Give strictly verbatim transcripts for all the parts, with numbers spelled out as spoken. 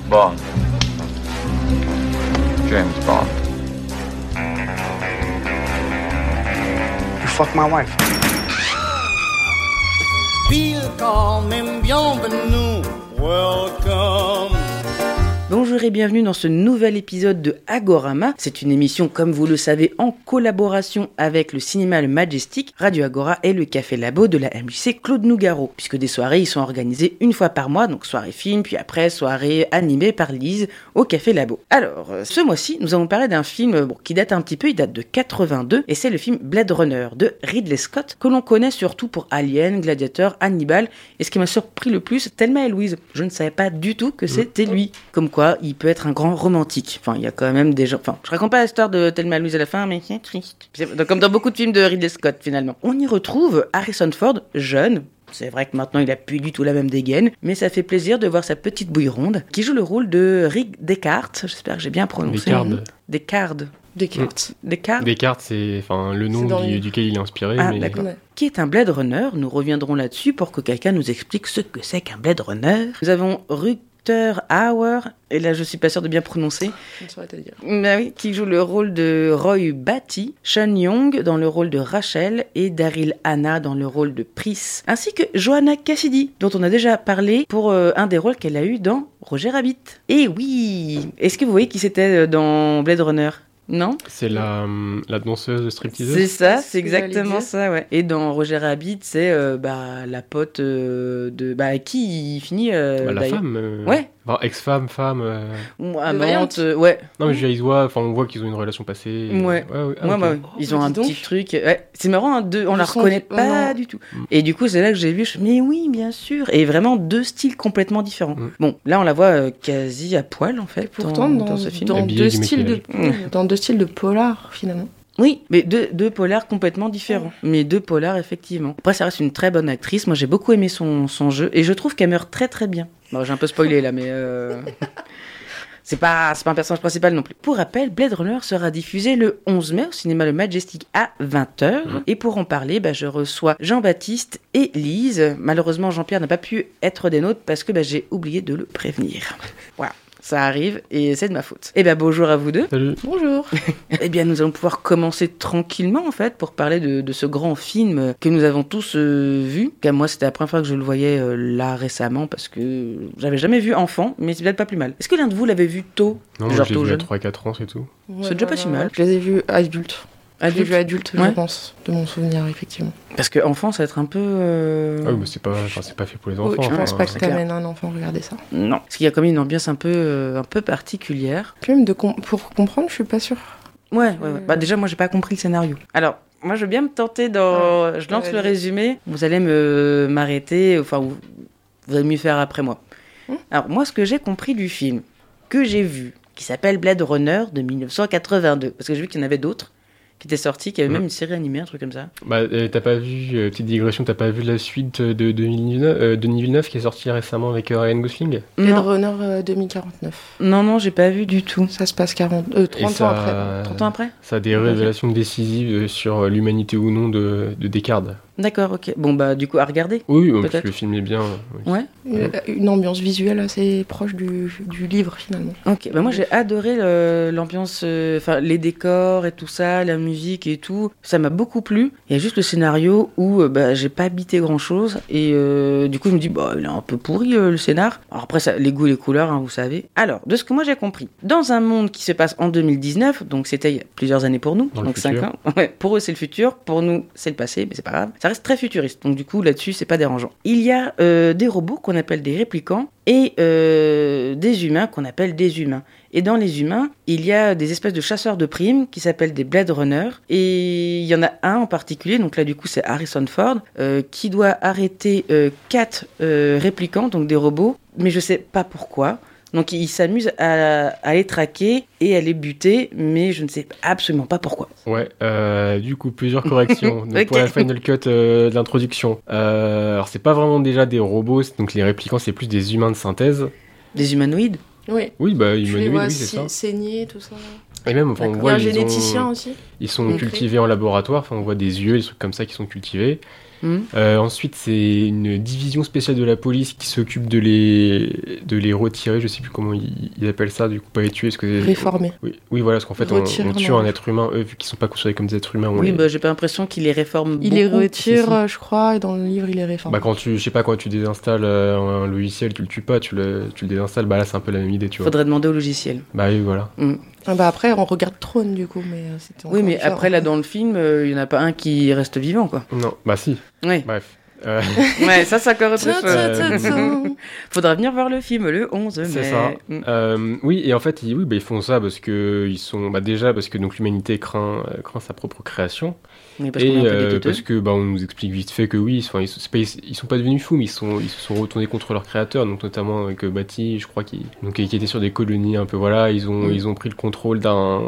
Bond. James Bond. You fuck my wife. Welcome. Bonjour et bienvenue dans ce nouvel épisode de Agorama. C'est une émission, comme vous le savez, en collaboration avec le cinéma Le Majestic, Radio Agora et le Café Labo de la M J C Claude Nougaro. Puisque des soirées, ils sont organisées une fois par mois, donc soirée film, puis après soirée animée par Lise au Café Labo. Alors, ce mois-ci, nous allons parler d'un film bon, qui date un petit peu, il date de quatre-vingt-deux, et c'est le film Blade Runner de Ridley Scott, que l'on connaît surtout pour Alien, Gladiator, Hannibal, et ce qui m'a surpris le plus, Thelma et Louise. Je ne savais pas du tout que c'était lui. Comme quoi, il peut être un grand romantique. Enfin, il y a quand même des gens... Enfin, je raconte pas l'histoire de Thelma et Louise à la fin, mais c'est triste. C'est comme dans beaucoup de films de Ridley Scott, finalement. On y retrouve Harrison Ford, jeune. C'est vrai que maintenant, il a plus du tout la même dégaine, mais ça fait plaisir de voir sa petite bouille ronde, qui joue le rôle de Rick Descartes. J'espère que j'ai bien prononcé. Descartes. Descartes. Descartes. Descartes. Descartes, c'est enfin, le nom du, les... duquel il est inspiré. Ah, mais... d'accord. Ouais. Qui est un Blade Runner. Nous reviendrons là-dessus pour que quelqu'un nous explique ce que c'est qu'un Blade Runner. Nous avons Rutger Hauer, et là je suis pas sûre de bien prononcer, je ne saurais te dire. Bah oui, qui joue le rôle de Roy Batty, Sean Young dans le rôle de Rachel et Daryl Hannah dans le rôle de Pris, ainsi que Joanna Cassidy, dont on a déjà parlé pour euh, un des rôles qu'elle a eu dans Roger Rabbit. Et oui, est-ce que vous voyez qui c'était dans Blade Runner ? Non ? C'est la, la danseuse de stripteaseuse. C'est ça, c'est exactement ça, ouais. Et dans Roger Rabbit, c'est euh, bah, la pote euh, de... Bah, qui il finit euh, bah, La d'ailleurs. femme euh... Ouais. Enfin, ex-femme, femme... Euh... Ou amante, euh, ouais. Non, mais je veux dire, ils voient, enfin, on voit qu'ils ont une relation passée. Ouais. Ouais, ouais, ah, ouais, okay. bah, ouais. Ils ont oh, un donc. petit truc... Ouais. C'est marrant, hein, deux... on Je la reconnaît du... pas oh, du tout. Mm. Et du coup, c'est là que j'ai vu, je me mais oui, bien sûr. Et vraiment deux styles complètement différents. Mm. Bon, là, on la voit euh, quasi à poil, en fait, et pourtant, dans, dans, dans ce film. Dans deux, styles de... mmh. dans deux styles de polar, finalement. Oui, mais deux, deux polars complètement différents. Ouais. Mais deux polars, effectivement. Après, ça reste une très bonne actrice. Moi, j'ai beaucoup aimé son, son jeu. Et je trouve qu'elle meurt très, très bien. Bon, j'ai un peu spoilé, là, mais... Euh... c'est, pas, c'est pas un personnage principal non plus. Pour rappel, Blade Runner sera diffusé le onze mai au cinéma Le Majestic à vingt heures. Mmh. Et pour en parler, bah, je reçois Jean-Baptiste et Lise. Malheureusement, Jean-Pierre n'a pas pu être des nôtres parce que bah, j'ai oublié de le prévenir. Voilà. Ça arrive et c'est de ma faute. Eh bien, bonjour à vous deux. Salut. Bonjour. Eh bien, nous allons pouvoir commencer tranquillement, en fait, pour parler de, de ce grand film que nous avons tous euh, vu. Car moi, c'était la première fois que je le voyais euh, là récemment, parce que j'avais jamais vu enfant, mais c'est peut-être pas plus mal. Est-ce que l'un de vous l'avait vu tôt ? Non, genre je l'ai tôt vu jeune. à trois quatre ans, c'est tout. Ouais, c'est déjà bah, pas si mal. Je les ai vus adultes. Adulte. Je l'ai vu adulte, ouais. je pense, de mon souvenir, effectivement. Parce que enfant, ça va être un peu... Euh... Ah oui, mais c'est pas, enfin, c'est pas fait pour les enfants. Oui, je pense hein, pas que t'amènes un enfant regarder ça. Non. Parce qu'il y a quand même une ambiance un peu, euh, un peu particulière. Puis même de com- pour comprendre, je suis pas sûre. Ouais, ouais, ouais. Bah déjà, moi, j'ai pas compris le scénario. Alors... Moi, je veux bien me tenter dans... Ah, je lance ouais, le résumé. Vous allez me m'arrêter. Enfin, vous, vous allez mieux faire après moi. Hum? Alors, moi, ce que j'ai compris du film, que j'ai vu, qui s'appelle Blade Runner de dix-neuf cent quatre-vingt-deux, parce que j'ai vu qu'il y en avait d'autres qui étaient sortis, qui avait mmh. même une série animée, un truc comme ça. Bah, euh, t'as pas vu, euh, petite digression, t'as pas vu la suite de, de Denis Villeneuve, euh, Denis Villeneuve qui est sorti récemment avec euh, Ryan Gosling ? Blade Runner euh, deux mille quarante-neuf. Non, non, j'ai pas vu du tout. Ça se passe quarante, euh, trente ça, ans après. trente ans après ? Ça a des révélations décisives sur l'humanité ou non de, de Descartes. D'accord, ok. Bon, bah, du coup, à regarder. Oui, oui parce que le film est bien. Oui. Ouais. Une, une ambiance visuelle assez proche du, du livre, finalement. Ok, bah, moi, j'ai adoré le, l'ambiance, enfin, euh, les décors et tout ça, la musique et tout. Ça m'a beaucoup plu. Il y a juste le scénario où, euh, bah, j'ai pas habité grand-chose. Et euh, du coup, je me dis, bah, il est un peu pourri, euh, le scénar. Alors après, ça, les goûts et les couleurs, hein, vous savez. Alors, de ce que moi, j'ai compris, dans un monde qui se passe en deux mille dix-neuf, donc c'était il y a plusieurs années pour nous, dans donc cinq ans. Ouais, pour eux, c'est le futur. Pour nous, c'est le passé, mais c'est pas grave. Ça reste très futuriste, donc du coup là-dessus c'est pas dérangeant. Il y a euh, des robots qu'on appelle des réplicants et euh, des humains qu'on appelle des humains. Et dans les humains, il y a des espèces de chasseurs de primes qui s'appellent des Blade Runners. Et il y en a un en particulier, donc là du coup c'est Harrison Ford, euh, qui doit arrêter euh, quatre euh, réplicants, donc des robots, mais je sais pas pourquoi. Donc il s'amuse à, à les traquer et à les buter, mais je ne sais absolument pas pourquoi. Ouais, euh, du coup plusieurs corrections. Donc, okay. Pour la final cut euh, de l'introduction. Euh, alors c'est pas vraiment déjà des robots, donc les réplicants c'est plus des humains de synthèse. Des humanoïdes ? Oui. Oui, bah humanoïdes, oui, c'est si, ça. Saigner, tout ça. Et même, enfin, on voit, il y a un ils généticien ont, aussi. Ils sont cultivés en laboratoire, enfin on voit des yeux, des trucs comme ça qui sont cultivés. Mmh. Euh, ensuite, c'est une division spéciale de la police qui s'occupe de les, de les retirer. Je sais plus comment ils, ils appellent ça, du coup, pas les tuer. Parce que, Réformer. Oui, oui, voilà, parce qu'en fait, on, on tue un être humain, eux, vu qu'ils sont pas considérés comme des êtres humains. Oui, les... bah, j'ai pas l'impression qu'ils les réforment. Il beaucoup. les retire, si, si. je crois, et dans le livre, il les réforme. Bah, quand tu, je sais pas, quand tu désinstalles euh, un logiciel, tu le tues pas, tu le, tu le désinstalles. Bah là, c'est un peu la même idée, tu vois. Faudrait demander au logiciel. Bah oui, voilà. Mmh. Ah bah après, on regarde Trône, du coup, mais c'était Oui, mais différent. après, là, dans le film, il euh, y en a pas un qui reste vivant, quoi. Non, bah si. Oui. Bref. Euh... ouais, ça, c'est encore autre chose. Euh... Faudra venir voir le film le onze mai. C'est ça. Mm. Euh, oui, et en fait, ils, oui, bah, ils font ça parce que ils sont, bah, déjà parce que donc l'humanité craint, euh, craint sa propre création. Oui, parce et qu'on est un peu euh, des parce que bah, on nous explique vite fait que oui, ils, ils, pas, ils, ils sont pas devenus fous, mais ils sont, ils se sont retournés contre leur créateur, donc notamment avec euh, Bati, je crois, qui, donc qui était sur des colonies un peu, voilà, ils ont, mm. ils ont pris le contrôle d'un,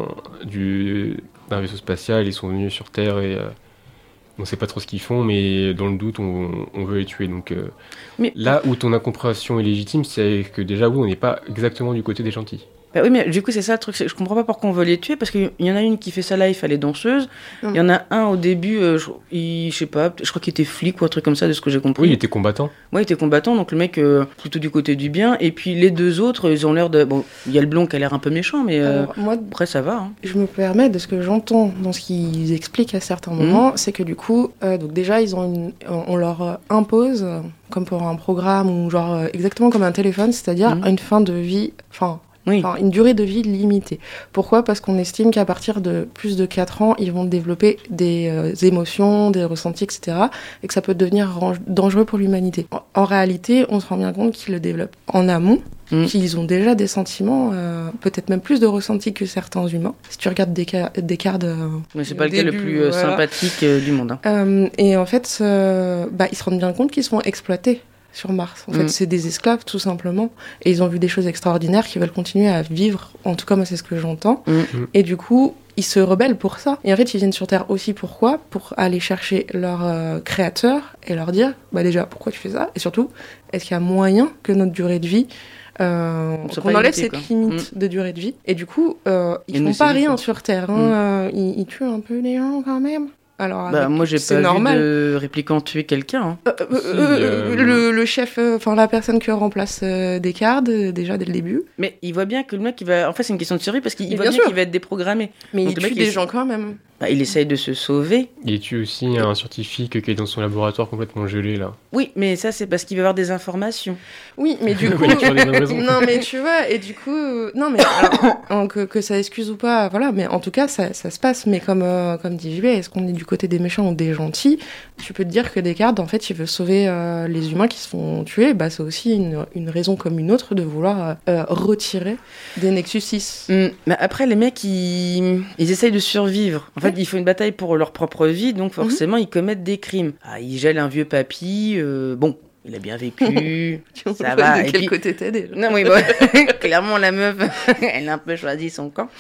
du, d'un vaisseau spatial, ils sont venus sur Terre et euh, on sait pas trop ce qu'ils font, mais dans le doute, on, on veut les tuer. Donc euh, mais... là où ton incompréhension est légitime, c'est que déjà, oui, on n'est pas exactement du côté des gentils. Bah oui, mais du coup, c'est ça le truc. Je comprends pas pourquoi on veut les tuer, parce qu'il y en a une qui fait ça live, elle est danseuse. Il mm. y en a un au début, euh, je, il, je sais pas, je crois qu'il était flic ou un truc comme ça, de ce que j'ai compris. Oui, il était combattant. Ouais, il était combattant, donc le mec, euh, plutôt du côté du bien. Et puis les deux autres, ils ont l'air de. Bon, il y a le blond qui a l'air un peu méchant, mais euh, Alors, moi, après, ça va. Hein. Je me permets, de ce que j'entends dans ce qu'ils expliquent à certains moments, mm. c'est que du coup, euh, donc déjà, ils ont une, on leur impose, comme pour un programme, ou genre exactement comme un téléphone, c'est-à-dire mm. une fin de vie. Enfin, Oui. Enfin, une durée de vie limitée. Pourquoi ? Parce qu'on estime qu'à partir de plus de quatre ans, ils vont développer des euh, émotions, des ressentis, et cetera. Et que ça peut devenir dangereux pour l'humanité. En, en réalité, on se rend bien compte qu'ils le développent en amont, mmh. qu'ils ont déjà des sentiments, euh, peut-être même plus de ressentis que certains humains. Si tu regardes Descartes... Descartes euh, Mais c'est pas le cas le plus euh, voilà. sympathique euh, du monde. Hein. Euh, et en fait, euh, bah, ils se rendent bien compte qu'ils sont exploités sur Mars. En fait, mmh. c'est des esclaves, tout simplement. Et ils ont vu des choses extraordinaires qui veulent continuer à vivre. En tout cas, moi, c'est ce que j'entends. Mmh. Et du coup, ils se rebellent pour ça. Et en fait, ils viennent sur Terre aussi. Pourquoi ? Pour aller chercher leur euh, créateur et leur dire, bah déjà, pourquoi tu fais ça ? Et surtout, est-ce qu'il y a moyen que notre durée de vie... Euh, qu'on enlève cette quoi. limite mmh. de durée de vie. Et du coup, euh, ils ne font pas rien quoi. Sur Terre. Hein. Mmh. Euh, ils, ils tuent un peu les gens, quand même. Alors, bah, moi, j'ai pas normal. vu de répliquant tuer quelqu'un. Hein. Euh, euh, euh, le, le chef, enfin euh, la personne qui remplace euh, Descartes, euh, déjà dès le début. Mais il voit bien que le mec, il va... En fait, c'est une question de survie parce qu'il Et voit bien, bien sûr. qu'il va être déprogrammé. Mais donc, il le tue mec, des il... gens quand même. Bah, il essaye de se sauver. Il tue aussi un scientifique qui est dans son laboratoire complètement gelé, là. Oui, mais ça, c'est parce qu'il va avoir des informations. Oui, mais du coup... non, mais tu vois, et du coup... Non, mais alors, que, que ça excuse ou pas, voilà, mais en tout cas, ça, ça se passe. Mais comme, euh, comme dit J B, est-ce qu'on est du côté des méchants ou des gentils ? Tu peux te dire que Descartes, en fait, il veut sauver euh, les humains qui se font tuer. Bah, c'est aussi une, une raison comme une autre de vouloir euh, retirer des Nexus six. Mmh, mais après, les mecs, ils, ils essayent de survivre. En fait, ouais. ils font une bataille pour leur propre vie, donc forcément, mmh. ils commettent des crimes. Ah, ils gèlent un vieux papy, euh, bon... Il a bien vécu, ça va. De et quel puis... côté t'es déjà ? Non, oui, bon, clairement, la meuf, elle a un peu choisi son camp.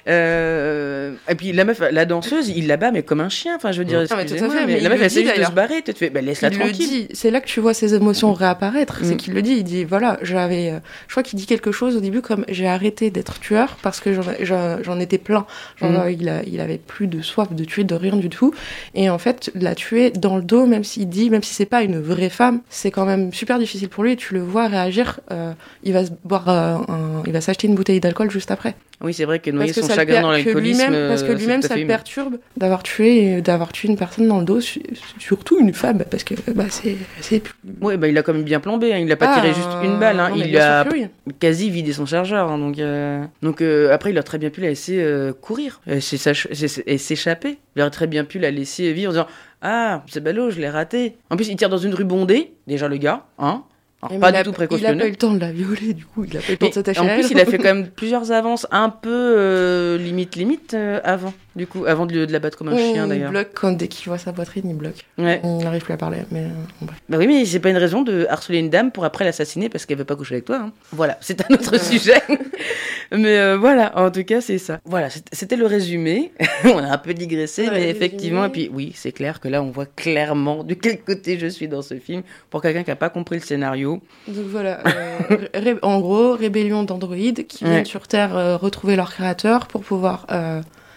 Euh... Et puis, la meuf, la danseuse, il la bat, mais comme un chien. Enfin, je veux dire, non, mais, tout à fait, mais, mais la meuf, elle essaie juste d'ailleurs. de se barrer. Tu te fais, bah, laisse-la il tranquille. Le dit. C'est là que tu vois ses émotions réapparaître. Mm. C'est qu'il le dit. Il dit, voilà, j'avais. Euh, je crois qu'il dit quelque chose au début comme j'ai arrêté d'être tueur parce que j'en, j'en, j'en étais plein. Genre, mm. il, a, il avait plus de soif de tuer, de rien du tout. Et en fait, la tuer dans le dos, même s'il dit, même si c'est pas une vraie femme, c'est quand même super difficile. difficile pour lui et tu le vois réagir. Euh, il va se boire, euh, un, il va s'acheter une bouteille d'alcool juste après. Oui, c'est vrai que noyer son chagrin dans l'alcoolisme, lui-même, parce que lui-même, ça le perturbe d'avoir tué, d'avoir tué une personne dans le dos, surtout une femme, parce que bah c'est, c'est. Oui, bah il a quand même bien plombé. Hein. Il a pas ah, tiré juste une balle. Hein. Il a oui. quasi vidé son chargeur. Hein. Donc, euh... donc euh, après, il a très bien pu la laisser euh, courir et s'échapper. Il aurait très bien pu la laisser vivre en disant. Ah, c'est ballot, je l'ai raté. En plus, il tire dans une rue bondée, déjà le gars, hein. Alors, pas du a, tout précautionneux. Il a pas eu le temps de la violer, du coup, il a pas eu le temps de s'attacher à elle. En plus, il a fait quand même plusieurs avances un peu euh, limite limite euh, avant, du coup, avant de, de la battre comme un oui, chien d'ailleurs. Il bloque quand dès qu'il voit sa poitrine, il bloque. Ouais. Il n'arrive plus à parler, mais bon, bref. Bah oui, mais c'est pas une raison de harceler une dame pour après l'assassiner parce qu'elle veut pas coucher avec toi. Hein. Voilà, c'est un autre sujet. Mais euh, voilà, en tout cas, c'est ça. Voilà, c'était le résumé. On a un peu digressé, ouais, mais effectivement, résumé. Et puis oui, c'est clair que là, on voit clairement de quel côté je suis dans ce film pour quelqu'un qui a pas compris le scénario. Donc voilà, euh, ré- en gros, rébellion d'androïdes qui ouais. viennent sur Terre euh, retrouver leur créateur pour pouvoir euh,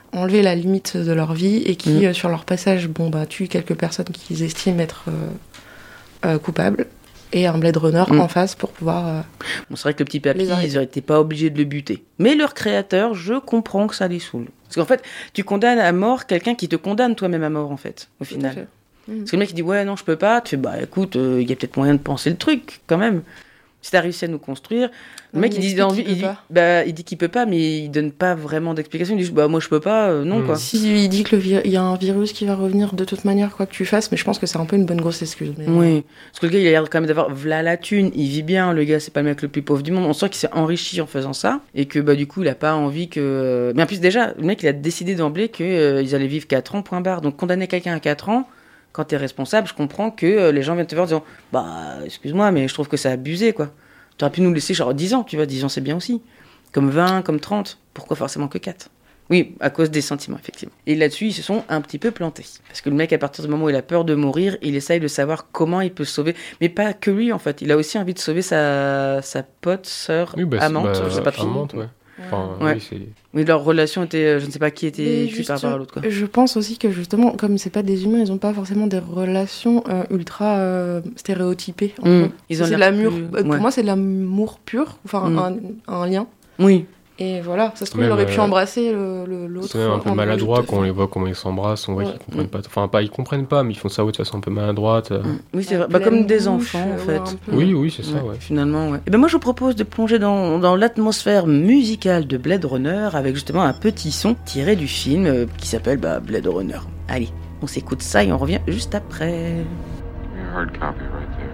enlever la limite de leur vie et qui, Mm. euh, sur leur passage, bon, bah, tuent quelques personnes qu'ils estiment être euh, euh, coupables, et un Blade Runner Mm. en face pour pouvoir... euh, Bon, c'est vrai que le petit papy, Les arrêter. ils n'étaient pas obligés de le buter. Mais leur créateur, je comprends que ça les saoule. Parce qu'en fait, tu condamnes à mort quelqu'un qui te condamne toi-même à mort, en fait, au tout à final. fait. Mm. Parce que le mec, il dit, ouais, non, je peux pas. Tu fais, bah écoute, il y a peut-être moyen de penser le truc, quand même. Si t'as réussi à nous construire. Le Non, mec, il il dit, explique dans- qu'il il, peut dit, pas. bah, il dit qu'il peut pas, mais il donne pas vraiment d'explication. Il dit, bah moi, je peux pas, euh, non, Mm. quoi. Si il dit que le vi- il y a un virus qui va revenir de toute manière, quoi que tu fasses, mais je pense que c'est un peu une bonne grosse excuse. Mais... Oui, parce que le gars, il a l'air quand même d'avoir v'là la thune, il vit bien, le gars, c'est pas le mec le plus pauvre du monde. On sent qu'il s'est enrichi en faisant ça, et que bah du coup, il a pas envie que. Mais en plus, déjà, le mec, il a décidé d'emblée qu'ils euh, allaient vivre quatre ans, point barre. Donc, condamner quelqu'un à quatre ans, quand t'es responsable, je comprends que euh, les gens viennent te voir en disant, bah, excuse-moi, mais je trouve que c'est abusé, quoi. T'aurais pu nous laisser genre dix ans, tu vois, dix ans, c'est bien aussi. Comme vingt, comme trente, pourquoi forcément que quatre? Oui, à cause des sentiments, effectivement. Et là-dessus, ils se sont un petit peu plantés. Parce que le mec, à partir du moment où il a peur de mourir, il essaye de savoir comment il peut se sauver. Mais pas que lui, en fait. Il a aussi envie de sauver sa, sa pote, sœur, Oui, bah, c'est- amante, bah, je sais pas trop. amante, ouais. Enfin, Ouais. oui, c'est... Oui, leur relation était... euh, Je ne sais pas qui Mais était tué juste, par rapport à l'autre, quoi. Je pense aussi que justement, comme c'est pas des humains, ils ont pas forcément des relations euh, ultra euh, stéréotypées. entre Mm. eux. Ils ont c'est de l'air l'amour. plus- euh, Pour ouais. moi, c'est de l'amour pur, enfin Mm. un, un lien. Oui. Et voilà, ça se trouve, Même, il aurait pu euh, embrasser le- le- l'autre. C'est même un peu en maladroit adulte. quand on les voit comment ils s'embrassent, on voit Ouais. qu'ils comprennent pas. Enfin, pas ils comprennent pas, mais ils font ça ouais, de façon un peu maladroite. euh. Mm. Oui, c'est En vrai. Bah, pleine comme des bouche, enfants, en euh, fait. ouais, un peu. Oui, oui, c'est ça, Ouais, ouais. Finalement, ouais. Et ben moi, je vous propose de plonger dans, dans l'atmosphère musicale de Blade Runner avec justement un petit son tiré du film euh, qui s'appelle bah, Blade Runner. Allez, on s'écoute ça et on revient juste après. Your hard copy right there.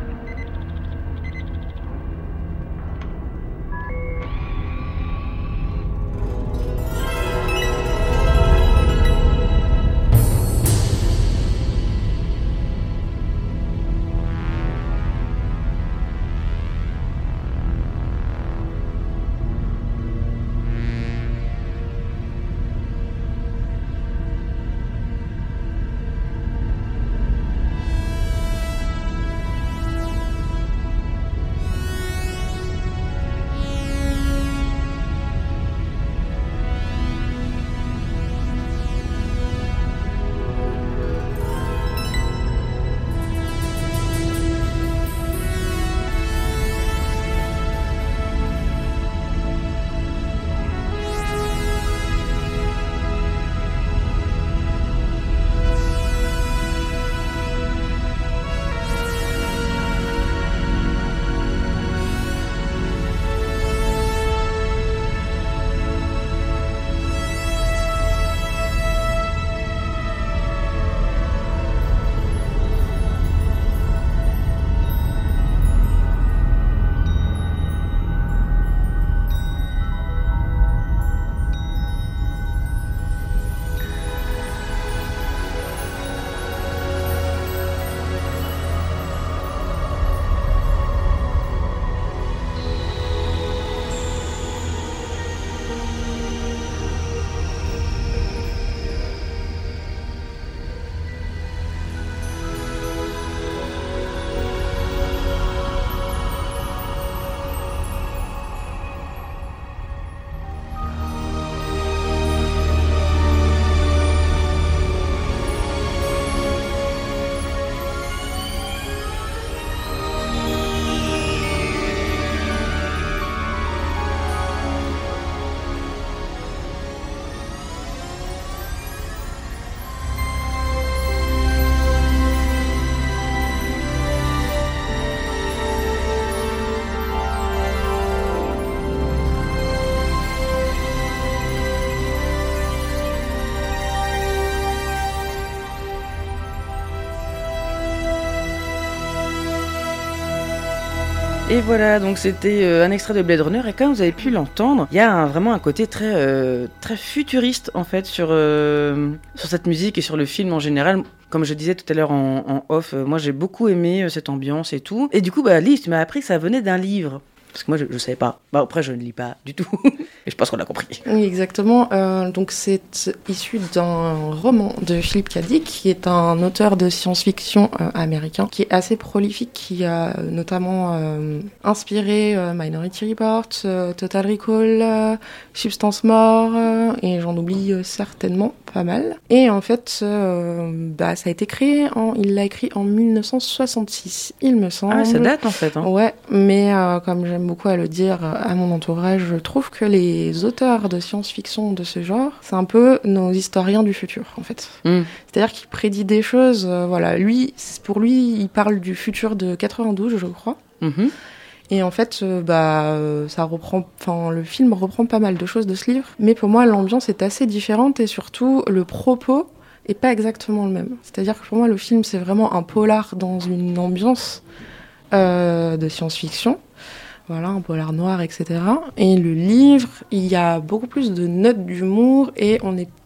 Et voilà, donc c'était euh, un extrait de Blade Runner, et comme vous avez pu l'entendre, il y a un- vraiment un côté très, euh, très futuriste en fait sur, euh, sur cette musique et sur le film en général. Comme je disais tout à l'heure en, en off, euh, moi j'ai beaucoup aimé euh, cette ambiance et tout. Et du coup, bah, Lise, tu m'as appris que ça venait d'un livre. Parce que moi je, je savais pas. Bah, après, je ne lis pas du tout. Et je pense qu'on a compris. Oui, exactement. Euh, donc c'est issu d'un roman de Philip K. Dick, qui est un auteur de science-fiction euh, américain, qui est assez prolifique, qui a notamment euh, inspiré euh, Minority Report, euh, Total Recall, euh, Substance Mort, euh, et j'en oublie euh, certainement pas mal. Et en fait, euh, bah, ça a été créé, en, il l'a écrit en dix-neuf cent soixante-six, il me semble. Ah, ça date en fait. Hein. Ouais, mais euh, comme j'aime beaucoup à le dire à mon entourage, je trouve que les auteurs de science-fiction de ce genre, c'est un peu nos historiens du futur, en fait. Mm. C'est-à-dire qu'il prédit des choses, euh, voilà, lui, pour lui, il parle du futur de quatre-vingt-douze, je crois. Mm-hmm. Et en fait, euh, bah, euh, ça reprend, enfin, le film reprend pas mal de choses de ce livre, mais pour moi, l'ambiance est assez différente et surtout, le propos est pas exactement le même. C'est-à-dire que pour moi, le film, c'est vraiment un polar dans une ambiance euh, de science-fiction. Voilà, un polar noir, et cetera. Et le livre, il y a beaucoup plus de notes d'humour et on est,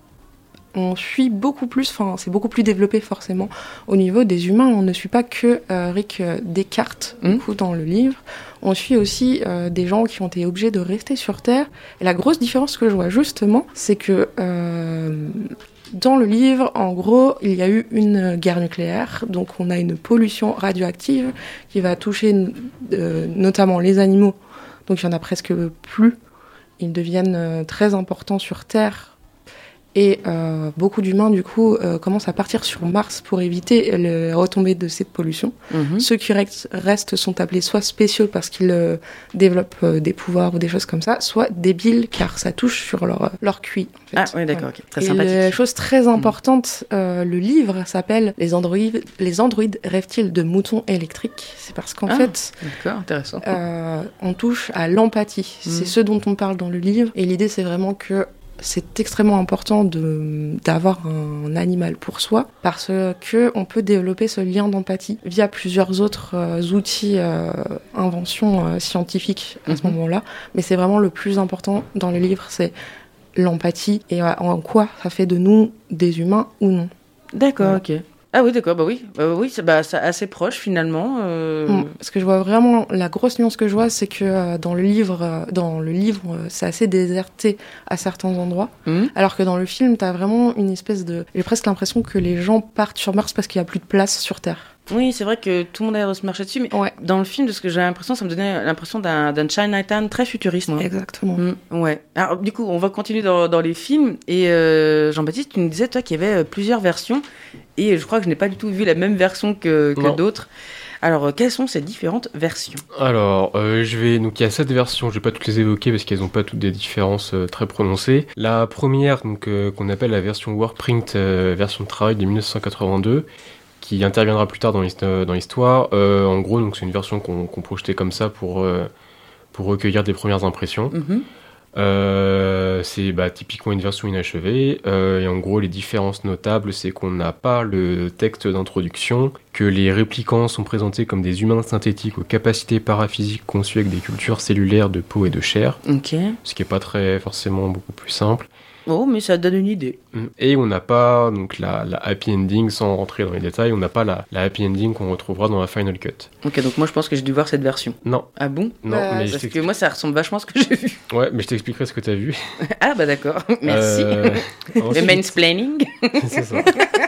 on suit beaucoup plus, enfin, c'est beaucoup plus développé forcément au niveau des humains. On ne suit pas que euh, Rick Descartes, mmh. du coup, dans le livre. On suit aussi euh, des gens qui ont été obligés de rester sur Terre. Et la grosse différence que je vois justement, c'est que euh, dans le livre, en gros, il y a eu une guerre nucléaire, donc on a une pollution radioactive qui va toucher euh, notamment les animaux, donc il y en a presque plus, ils deviennent euh, très importants sur Terre, et euh, beaucoup d'humains, du coup, euh, commencent à partir sur Mars pour éviter les retombées de cette pollution. Mmh. Ceux qui restent sont appelés soit spéciaux parce qu'ils euh, développent euh, des pouvoirs ou des choses comme ça, soit débiles car ça touche sur leur, leur Q I. En fait. Ah oui, d'accord, okay. Très et sympathique. Et chose très importante, mmh. euh, le livre s'appelle « Les androïdes, les androïdes rêvent-ils de moutons électriques ?» C'est parce qu'en ah, fait, d'accord, intéressant. Euh, on touche à l'empathie. Mmh. C'est ce dont on parle dans le livre. Et l'idée, c'est vraiment que c'est extrêmement important de, d'avoir un animal pour soi parce que on peut développer ce lien d'empathie via plusieurs autres euh, outils, euh, inventions euh, scientifiques à mm-hmm. ce moment-là. Mais c'est vraiment le plus important dans le livre, c'est l'empathie et euh, en quoi ça fait de nous des humains ou non. D'accord, ouais. ok. Ah oui, d'accord, bah oui, bah oui, c'est, bah, c'est assez proche finalement. Euh... Mmh, parce que je vois vraiment, la grosse nuance que je vois, c'est que euh, dans le livre, euh, dans le livre euh, c'est assez déserté à certains endroits, mmh. alors que dans le film, t'as vraiment une espèce de... J'ai presque l'impression que les gens partent sur Mars parce qu'il n'y a plus de place sur Terre. Oui, c'est vrai que tout le monde a l'air de se marcher dessus, mais ouais. dans le film, de ce que j'ai l'impression, ça me donnait l'impression d'un, d'un Chinatown très futuriste. Moi. Exactement. Mmh, ouais. Alors, du coup, on va continuer dans, dans les films. Et euh, Jean-Baptiste, tu nous disais, toi, qu'il y avait plusieurs versions. Et je crois que je n'ai pas du tout vu la même version que, que d'autres. Alors, quelles sont ces différentes versions ? Alors, euh, je vais... Donc, il y a sept versions. Je vais pas toutes les évoquer parce qu'elles n'ont pas toutes des différences euh, très prononcées. La première, donc, euh, qu'on appelle la version Workprint, euh, version de travail de dix-neuf cent quatre-vingt-deux, qui interviendra plus tard dans l'histoire. Euh, en gros, donc, c'est une version qu'on, qu'on projetait comme ça pour, euh, pour recueillir des premières impressions. Mm-hmm. Euh, c'est bah, typiquement une version inachevée. Euh, et en gros, les différences notables, c'est qu'on n'a pas le texte d'introduction, que les réplicants sont présentés comme des humains synthétiques aux capacités paraphysiques conçues avec des cultures cellulaires de peau et de chair. Okay. Ce qui n'est pas très forcément beaucoup plus simple. Oh, mais ça donne une idée. Et on n'a pas donc la, la happy ending, sans rentrer dans les détails, on n'a pas la, la happy ending qu'on retrouvera dans la Final Cut. Ok, donc moi je pense que j'ai dû voir cette version. Non. Ah bon ? Non, bah, mais parce que moi ça ressemble vachement à ce que j'ai vu. Ouais, mais je t'expliquerai ce que t'as vu. Ah bah d'accord, merci. Euh, ensuite... Le mansplaining. C'est ça.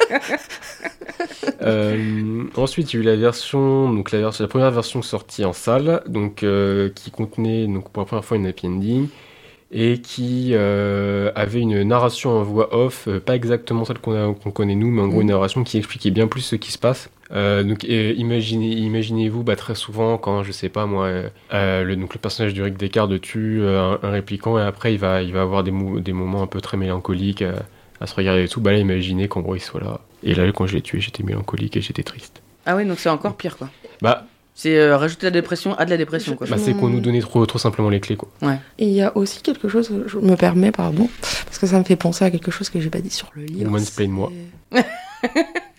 euh, ensuite, il y a eu la version, donc la, version, la première version sortie en salle, donc euh, qui contenait donc pour la première fois une happy ending. Et qui euh, avait une narration en voix off, euh, pas exactement celle qu'on, a, qu'on connaît nous, mais en gros mmh. une narration qui expliquait bien plus ce qui se passe. Euh, donc euh, imaginez, imaginez-vous bah, très souvent quand, je sais pas moi, euh, le, donc, le personnage de Rick Descartes tue euh, un, un répliquant et après il va, il va avoir des, mo- des moments un peu très mélancoliques euh, à se regarder et tout. Bah là imaginez qu'en gros il soit là. Et là quand je l'ai tué j'étais mélancolique et j'étais triste. Ah oui, donc c'est encore pire quoi. Bah... C'est euh, rajouter la dépression à de la dépression, quoi. Bah, c'est qu'on nous donnait trop, trop simplement les clés, quoi. Ouais. Et il y a aussi quelque chose, je me permets, pardon, parce que ça me fait penser à quelque chose que j'ai pas dit sur le livre. Mansplain-moi.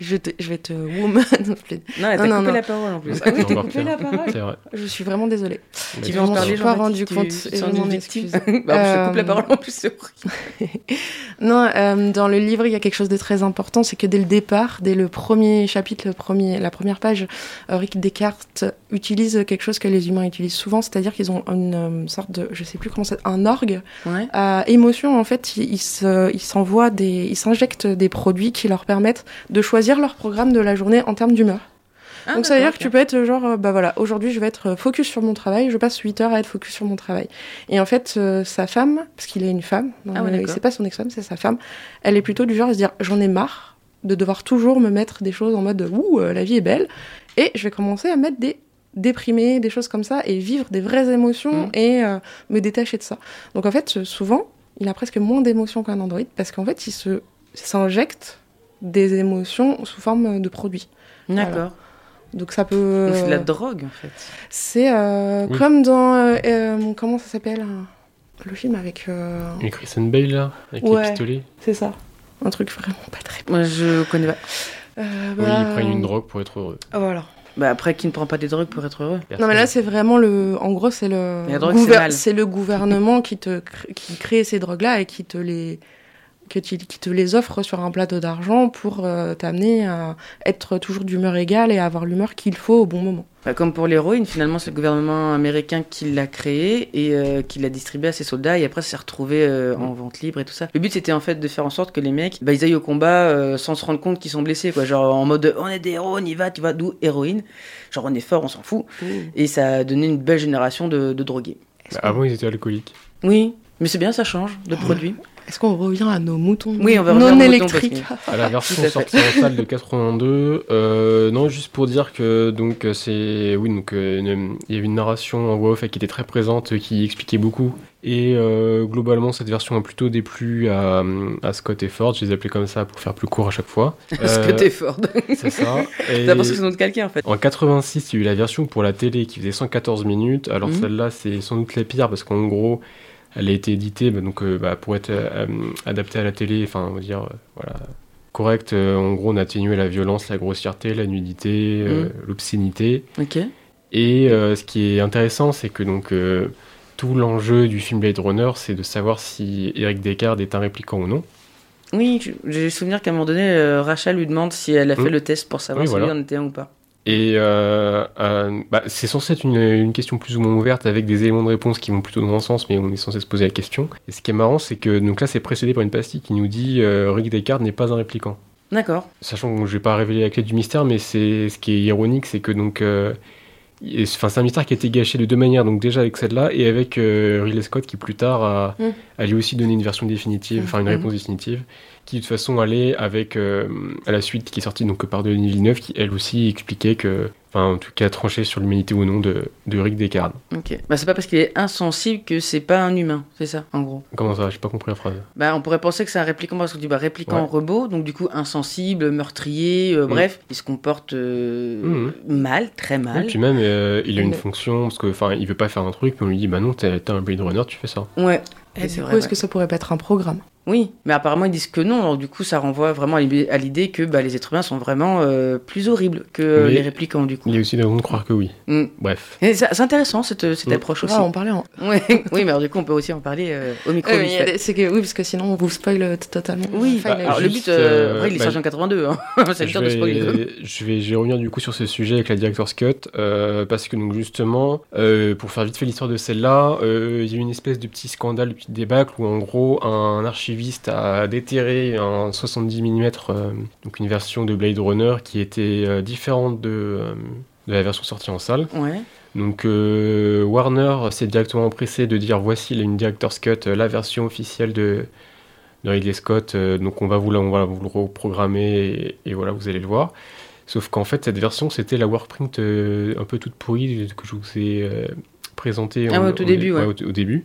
Je, te, je vais te woman. Non, elle t'a non, coupé non. la parole en plus. Ah oui, t'as Encore coupé pire. la parole. C'est vrai. Je suis vraiment désolée. Tu Je veux en m'en parler, suis pas Jean-Baptiste, rendu compte. tu- tu et sens je une m'en victime. excuse. Bah, je te coupe la Euh, parole en plus, c'est horrible. Non, euh, dans le livre, il y a quelque chose de très important, c'est que dès le départ, dès le premier chapitre, le premier, la première page, euh, Rick Descartes utilise quelque chose que les humains utilisent souvent, c'est-à-dire qu'ils ont une euh, sorte de, je sais plus comment c'est, un orgue Ouais. à émotion. En fait, ils, ils se, ils s'envoient des, ils s'injectent des produits qui leur permettent de choisir leur programme de la journée en termes d'humeur. Ah, Donc ça veut dire d'accord, que tu peux être genre, euh, bah voilà, aujourd'hui je vais être focus sur mon travail, je passe huit heures à être focus sur mon travail. Et en fait, euh, sa femme, parce qu'il est une femme, donc, Ah ouais, euh, d'accord. c'est pas son ex-femme, c'est sa femme, elle est plutôt du genre à se dire, j'en ai marre de devoir toujours me mettre des choses en mode, ouh, euh, la vie est belle, et je vais commencer à mettre des déprimés, des choses comme ça, et vivre des vraies émotions Mm. et euh, me détacher de ça. Donc en fait, euh, souvent, il a presque moins d'émotions qu'un androïde, parce qu'en fait, il se s'injecte des émotions sous forme de produits. D'accord. Donc ça peut... Donc c'est de la euh, drogue, en fait. c'est euh, Oui. comme dans... euh, euh, comment ça s'appelle euh, le film avec... euh, Et Christian Bale, là, avec Ouais. les pistolets. c'est ça. Un truc vraiment pas très... Moi, je connais pas. Euh, Oui, bah, ils prennent une drogue pour être heureux. ah, voilà. Bah, après, qui ne prend pas des drogues pour être heureux? Non mais là c'est vraiment le... En gros c'est le... La drogue, c'est mal. c'est le gouvernement qui, te... cr- qui crée ces drogues-là et qui te les... que tu- qui te les offre sur un plateau d'argent pour euh, t'amener à être toujours d'humeur égale et à avoir l'humeur qu'il faut au bon moment. Bah, comme pour l'héroïne, finalement, c'est le gouvernement américain qui l'a créé et euh, qui l'a distribué à ses soldats, et après, ça s'est retrouvé euh, en vente libre et tout ça. Le but, c'était en fait de faire en sorte que les mecs, bah, ils aillent au combat euh, sans se rendre compte qu'ils sont blessés, quoi. Genre en mode, on est des héros, on y va, tu vois, d'où héroïne. Genre, on est fort, on s'en fout. Et ça a donné une belle génération de, de drogués. Bah, avant, ils étaient alcooliques. Oui, mais c'est bien, ça change de produit. Est-ce qu'on revient à nos moutons Oui, on va revenir non aux moutons, électriques À la version Tout à fait. sortie en salle de quatre-vingt-deux, euh, non, juste pour dire que donc c'est oui donc euh, une- il y avait une narration en voix off qui était très présente, qui expliquait beaucoup, et euh, globalement cette version a plutôt déplu à, à Scott et Ford, je les appelais comme ça pour faire plus court à chaque fois. Parce Euh, que t'es fort. c'est ça. Et T'as pensé que c'est notre quelqu'un, en fait. en quatre-vingt-six, il y a eu la version pour la télé qui faisait cent quatorze minutes. Alors Mhm. celle-là, c'est sans doute la pire parce qu'en gros, elle a été éditée bah, donc, euh, bah, pour être euh, adaptée à la télé, enfin, on va dire, euh, voilà, correcte. Euh, en gros, on a atténué la violence, la grossièreté, la nudité, euh, Mhm. l'obscénité. Ok. Et euh, ce qui est intéressant, c'est que donc euh, tout l'enjeu du film Blade Runner, c'est de savoir si Eric Descartes est un répliquant ou non. Oui, je- j'ai le souvenir qu'à un moment donné, euh, Rachel lui demande si elle a fait Mhm. le test pour savoir Oui, si voilà. lui en était un ou pas. Et euh, euh, bah, c'est censé être une, une question plus ou moins ouverte avec des éléments de réponse qui vont plutôt dans un sens, mais on est censé se poser la question. Et ce qui est marrant, c'est que donc là, c'est précédé par une pastille qui nous dit euh, Rick Descartes n'est pas un répliquant. D'accord. Sachant que je vais pas révéler la clé du mystère, mais c'est ce qui est ironique, c'est que donc, euh, et- enfin, c'est un mystère qui a été gâché de deux manières. Donc déjà avec celle-là et avec euh, Ridley Scott qui plus tard a, Mm. a lui aussi donné une version définitive, enfin une Mm. réponse définitive, qui de toute façon allait avec euh, à la suite qui est sortie donc par Denis Villeneuve, qui elle aussi expliquait que, enfin en tout cas tranchait sur l'humanité ou non de, de Rick Descartes. Ok. Bah, c'est pas parce qu'il est insensible que c'est pas un humain, c'est ça, en gros. Comment ça? J'ai pas compris la phrase. Bah, on pourrait penser que c'est un répliquant parce qu'on dit bah, répliquant Ouais. robot, donc du coup insensible, meurtrier, euh, Mm. bref, il se comporte euh, Mm. mal, très mal. Et puis même euh, il a une Mais- fonction parce que enfin il veut pas faire un truc, mais on lui dit bah non t'es t'es un Blade Runner, tu fais ça. Ouais. Et Et du c'est coup, vrai, est-ce ouais. que ça pourrait pas être un programme? Oui, mais apparemment ils disent que non, alors du coup ça renvoie vraiment à l'idée à l'idée que bah, les êtres humains sont vraiment euh, plus horribles que euh, Mais- les répliquants du coup. Il y a aussi des raisons de croire que oui. Mm. Bref. Et ça- c'est intéressant cette, cette Mm. approche aussi. Ah, on parlait en... Ouais. Oui, mais alors du coup on peut aussi en parler euh, au micro. Ouais, mais vite il y a fait. des- c'est que oui, parce que sinon on vous spoil euh, totalement. Oui, Enfin, bah, il a- alors le juste, but, euh, euh, après, il est bah, sorti en quatre-vingt-deux, hein. c'est le je, temps de spoiler. vais, je vais, je vais revenir du coup sur ce sujet avec la Director's Cut euh, parce que donc justement, euh, pour faire vite fait l'histoire de celle-là, euh, il y a eu une espèce de petit scandale, de petit débâcle où en gros un archiviste a déterré un soixante-dix millimètres, euh, donc une version de Blade Runner qui était euh, différente de, euh, de la version sortie en salle. Ouais. Donc euh, Warner s'est directement empressé de dire voici une Director's Cut, euh, la version officielle de, de Ridley Scott, euh, donc on va vous, la- on va vous le reprogrammer et, et voilà, vous allez le voir. Sauf qu'en fait, cette version, c'était la Warprint euh, un peu toute pourrie que je vous ai euh, présentée Ah en- ouais, au tout au, début, ouais. au, au début.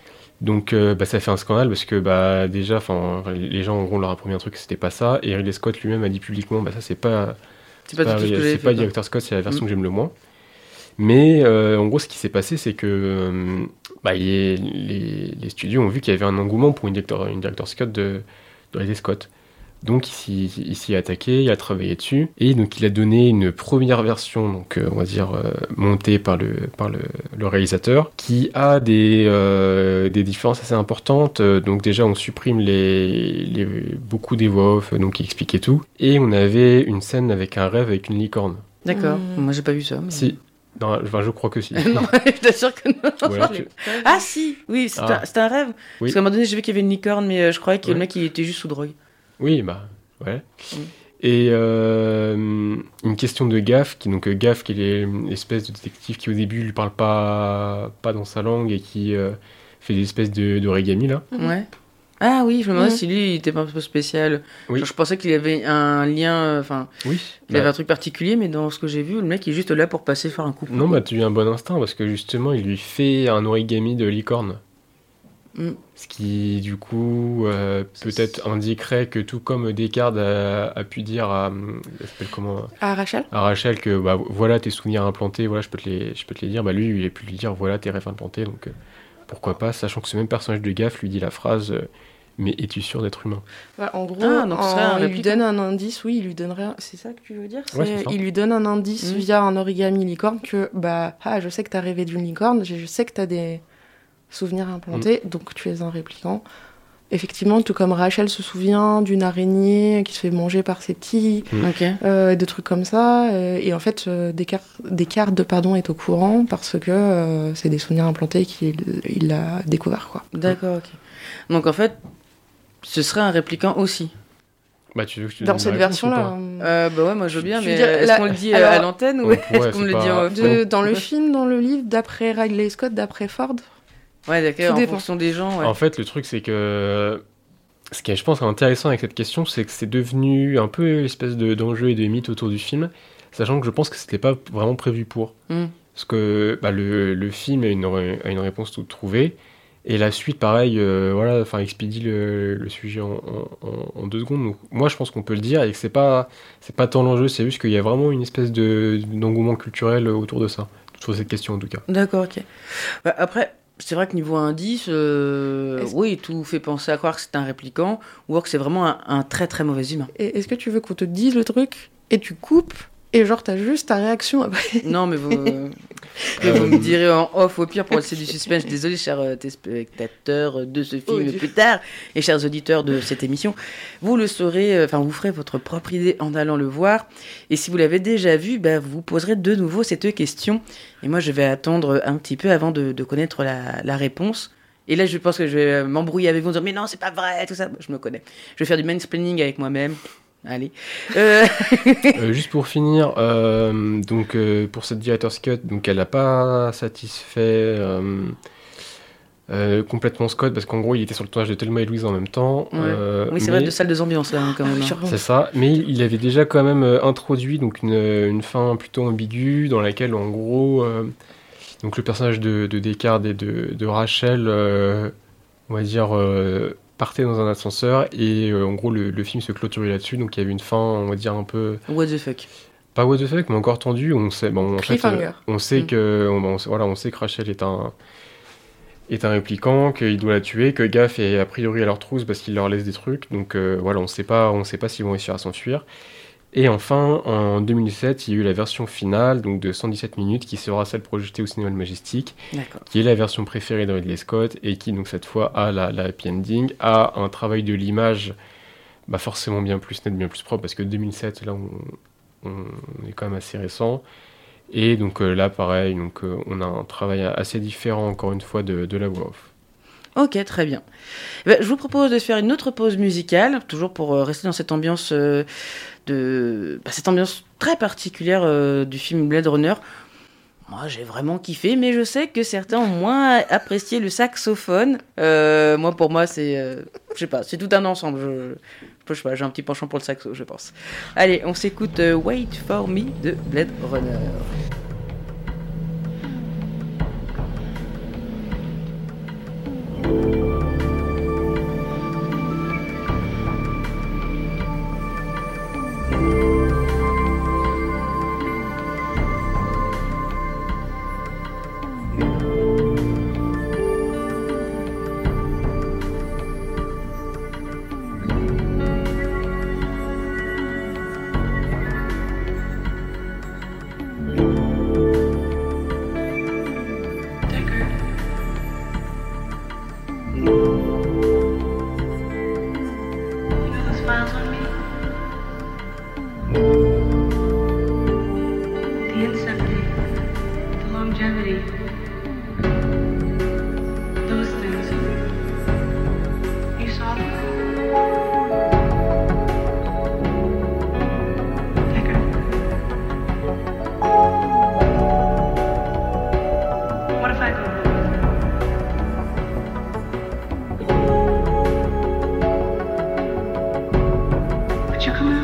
Donc euh, bah, ça fait un scandale parce que bah, déjà, 'fin, les gens en gros leur a promis un truc, c'était pas ça. Et Ridley Scott lui-même a dit publiquement bah, ça c'est pas, C'est pas, du tout ce que c'est j'avais pas fait. quoi. Director's Scott, c'est la version Mm. que j'aime le moins. Mais euh, en gros, ce qui s'est passé, c'est que euh, bah, il y a- les, les studios ont vu qu'il y avait un engouement pour une, director, une Director's Cut de, de Ridley Scott. Donc il s'y, il s'y est attaqué, il a travaillé dessus, et donc il a donné une première version, donc euh, on va dire euh, montée par le par le, le réalisateur, qui a des euh, des différences assez importantes. Donc déjà on supprime les, les beaucoup des voix off, donc qui expliquaient tout, et on avait une scène avec un rêve avec une licorne. D'accord. Mmh. Moi j'ai pas vu ça. Mais... Si. Non, enfin, je crois que si. non, je t'assure que non. Voilà, tu... Ah si, oui, c'était, Ah. un, c'était un rêve. Oui. Parce qu'à un moment donné, j'ai vu qu'il y avait une licorne, mais euh, je croyais que Ouais. le mec il était juste sous drogue. Oui, bah, ouais. Mm. Et euh, une question de Gaff, qui, donc euh, Gaff, qui est l'espèce de détective qui au début lui parle pas, pas dans sa langue et qui euh, fait des espèces de, d'origami là. Ouais. Ah oui, je me demandais Mhm. si lui il était pas un peu spécial. Oui. Genre, je pensais qu'il avait un lien, enfin, Oui. qu'il avait un truc particulier, mais dans ce que j'ai vu, le mec il est juste là pour passer faire un coup. Non, bah tu as un bon instinct parce que justement il lui fait un origami de licorne. Mm. Ce qui, du coup, euh, peut-être indiquerait que tout comme Descartes a, a pu dire à, elle s'appelle comment, Ah, Rachel à Rachel que bah, voilà tes souvenirs implantés, voilà, je peux te les, je peux te les dire, bah, lui il a pu lui dire voilà tes rêves implantés, donc euh, pourquoi pas, sachant que ce même personnage de Gaff lui dit la phrase euh, mais es-tu sûr d'être humain? Ouais, en gros, Ah, donc ce serait un en- il lui répliquant. donne un indice, oui, il lui donnerait. C'est ça que tu veux dire Ouais, C'est- c'est ça. Il lui donne un indice Mm. via un origami licorne que, bah, ah, je sais que t'as rêvé d'une licorne, je je sais que t'as des souvenirs implantés, donc tu es un répliquant. Effectivement, tout comme Rachel se souvient d'une araignée qui se fait manger par ses petits, Ok. euh, des trucs comme ça. euh, et en fait, euh, Descartes, Descartes pardon, est au courant parce que euh, c'est des souvenirs implantés qu'il il a découvert, quoi. D'accord, ok. Donc en fait, ce serait un répliquant aussi. Bah, tu veux que je te Dans donne cette la réponse ou version-là. pas euh, Euh, bah ouais, moi je veux bien, Je mais veux dire, est-ce la- qu'on le dit euh, alors- à l'antenne ou Ouais, est-ce ouais, qu'on c'est le dit pas- en off? de- dans le film, dans le livre, d'après Ridley Scott, d'après Ford. Ouais, d'accord, Tout en dépend. fonction des gens, ouais. En fait, le truc, c'est que ce qui est, je pense, intéressant avec cette question, c'est que c'est devenu un peu l'espèce de, d'enjeu et de mythe autour du film, sachant que je pense que c'était pas vraiment prévu pour. Mm. Parce que bah, le, le film a une, a une réponse toute trouvée, et la suite, pareil, euh, voilà, enfin, expédie le, le sujet en, en- en- en deux secondes. Donc, moi, je pense qu'on peut le dire, et que c'est pas, c'est pas tant l'enjeu, c'est juste qu'il y a vraiment une espèce de, d'engouement culturel autour de ça, sur cette question en tout cas. D'accord, ok. Bah, après, c'est vrai que niveau indice, euh, Est-ce- oui, tout fait penser à croire que c'est un répliquant ou alors que c'est vraiment un, un très très mauvais humain. Et est-ce que tu veux qu'on te dise le truc et tu coupes et genre t'as juste ta réaction après? Non, mais vous, euh, après, vous me direz en off au pire pour laisser du suspense. Désolé, chers euh, téléspectateurs de ce film Oh, Dieu. plus tard et chers auditeurs de cette émission. Vous le saurez, euh, enfin, vous ferez votre propre idée en allant le voir. Et si vous l'avez déjà vu, bah, vous poserez de nouveau cette question. Et moi, je vais attendre un petit peu avant de, de connaître la, la réponse. Et là, je pense que je vais m'embrouiller avec vous en disant mais non, c'est pas vrai, tout ça. Je me connais. Je vais faire du mansplaining avec moi-même. Allez. Euh... Euh, juste pour finir, euh, donc euh, pour cette director's cut, donc elle n'a pas satisfait euh, euh, complètement Scott parce qu'en gros il était sur le tournage de Thelma et Louise en même temps. Ouais. euh, Oui, c'est mais- vrai, de salle de ambiance là, hein, quand même. hein. Genre, C'est ça, mais il avait déjà quand même euh, introduit donc une, une fin plutôt ambiguë dans laquelle en gros euh, donc le personnage de, de Descartes et de, de Rachel, euh, on va dire, euh, partait dans un ascenseur et euh, en gros le, le film se clôturait là-dessus, donc il y avait une fin, on va dire un peu What the fuck. pas what the fuck mais encore tendu. On sait, bon, en fait, Cliffhanger. euh, on sait Mm. que on, on sait- voilà, on sait que Rachel est un est un répliquant, qu'il doit la tuer, que Gaff est a priori à leur trousse parce qu'il leur laisse des trucs, donc euh, voilà, on sait pas, on sait pas s'ils vont réussir à s'enfuir. Et enfin, en deux mille sept, il y a eu la version finale, donc de cent dix-sept minutes, qui sera celle projetée au cinéma Le Majestic, D'accord. qui est la version préférée de Ridley Scott, et qui, donc cette fois, a la, la happy ending, a un travail de l'image bah, forcément bien plus net, bien plus propre, parce que deux mille sept, là, on, on est quand même assez récent. Et donc euh, là, pareil, donc, euh, on a un travail assez différent, encore une fois, de, de la voix off. Ok, très bien. Eh ben, je vous propose de faire une autre pause musicale, toujours pour euh, rester dans cette ambiance euh, de, bah, cette ambiance très particulière euh, du film Blade Runner. Moi, j'ai vraiment kiffé, mais je sais que certains ont moins apprécié le saxophone. Euh, moi, pour moi, c'est, euh, je sais pas, c'est tout un ensemble. Je, je sais pas, j'ai un petit penchant pour le saxo, je pense. Allez, on s'écoute euh, Wait for Me de Blade Runner. maybe those things, you saw them? Decker. What if I go? Would you come out?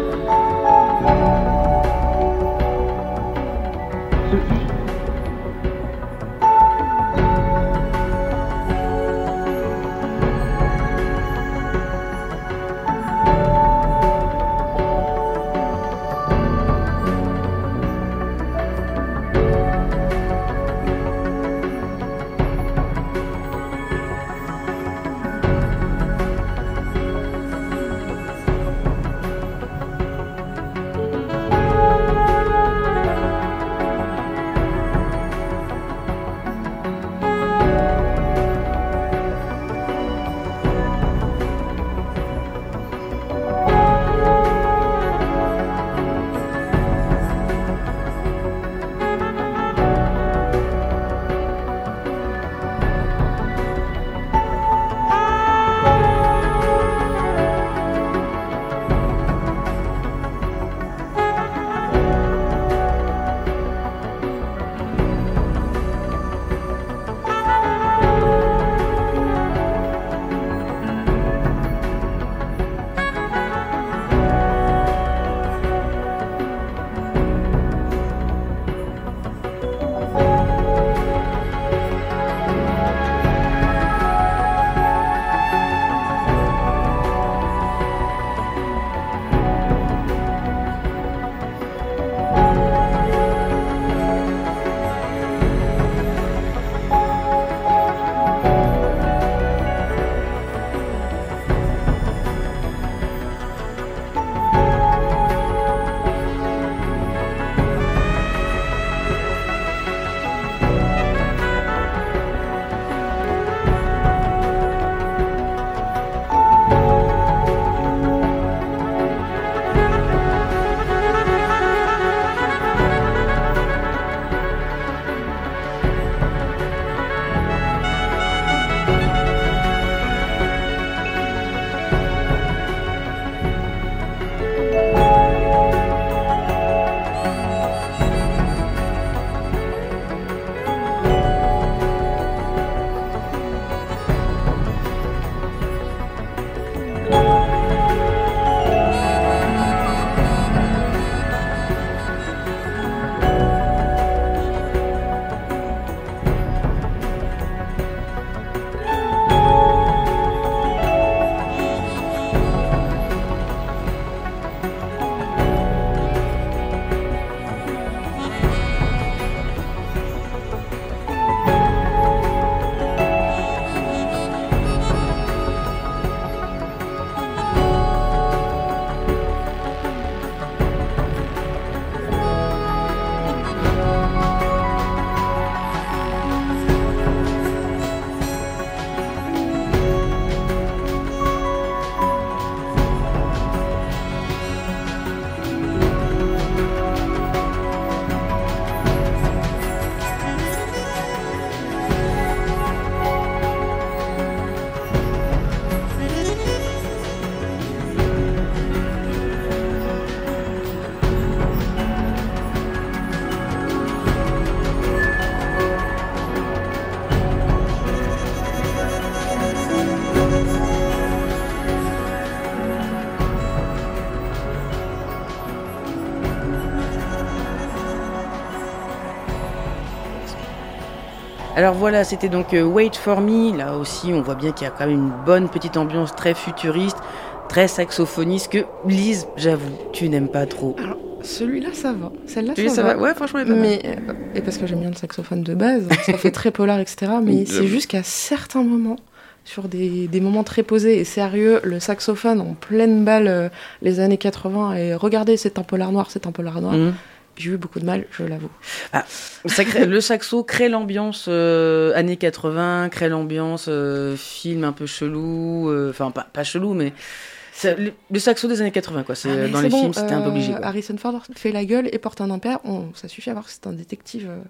Alors voilà, c'était donc euh, Wait for Me. Là aussi, on voit bien qu'il y a quand même une bonne petite ambiance très futuriste, très saxophoniste que, Lise, j'avoue, tu n'aimes pas trop. Alors, celui-là, ça va. Celle-là, Celui-là, ça, ça va. va. Ouais, franchement, elle est pas mais, euh, et parce que j'aime bien le saxophone de base, ça fait très polar, et cetera. Mais c'est juste qu'à certains moments, sur des, des moments très posés et sérieux, le saxophone en pleine balle, euh, les années quatre-vingts, et regardez, c'est un polar noir, c'est un polar noir. Mmh. J'ai eu beaucoup de mal, je l'avoue. Ah, ça crée, le saxo crée l'ambiance euh, années quatre-vingts, crée l'ambiance euh, film un peu chelou, enfin euh, pas, pas chelou, mais le, le saxo des années quatre-vingts, quoi. C'est, ah, dans c'est les bon, films, c'était euh, un peu obligé. Quoi. Harrison Ford fait la gueule et porte un impair, on, ça suffit à voir que c'est un détective. Euh...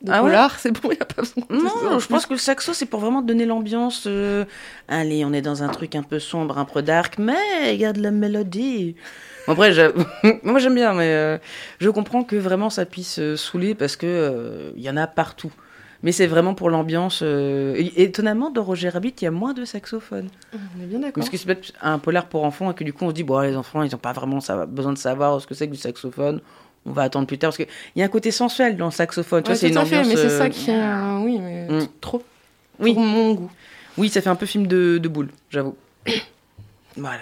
de Ah ouais polar, c'est bon, il n'y a pas besoin de ça. Non, je pense que le saxo, c'est pour vraiment donner l'ambiance. euh, Allez, on est dans un truc un peu sombre, un peu dark, mais il y a de la mélodie. Bon, après, j'a- moi j'aime bien, mais euh, je comprends que vraiment ça puisse euh, saouler parce que euh, il y en a partout. Mais c'est vraiment pour l'ambiance. euh, et- étonnamment, dans Roger Rabbit, il y a moins de saxophones. On est bien d'accord. Parce que c'est peut-être un polar pour enfants et que du coup on se dit, bon, les enfants, ils n'ont pas vraiment ça- besoin de savoir ce que c'est que du saxophone. On va attendre plus tard. Parce qu'il y a un côté sensuel dans le saxophone. Tu Ouais, vois, c'est tout une à fait, ambiance. mais c'est euh, ça qui est... euh, oui, mais Mm. trop. Oui. Pour mon goût. Oui, ça fait un peu film de, de boule, j'avoue. Voilà.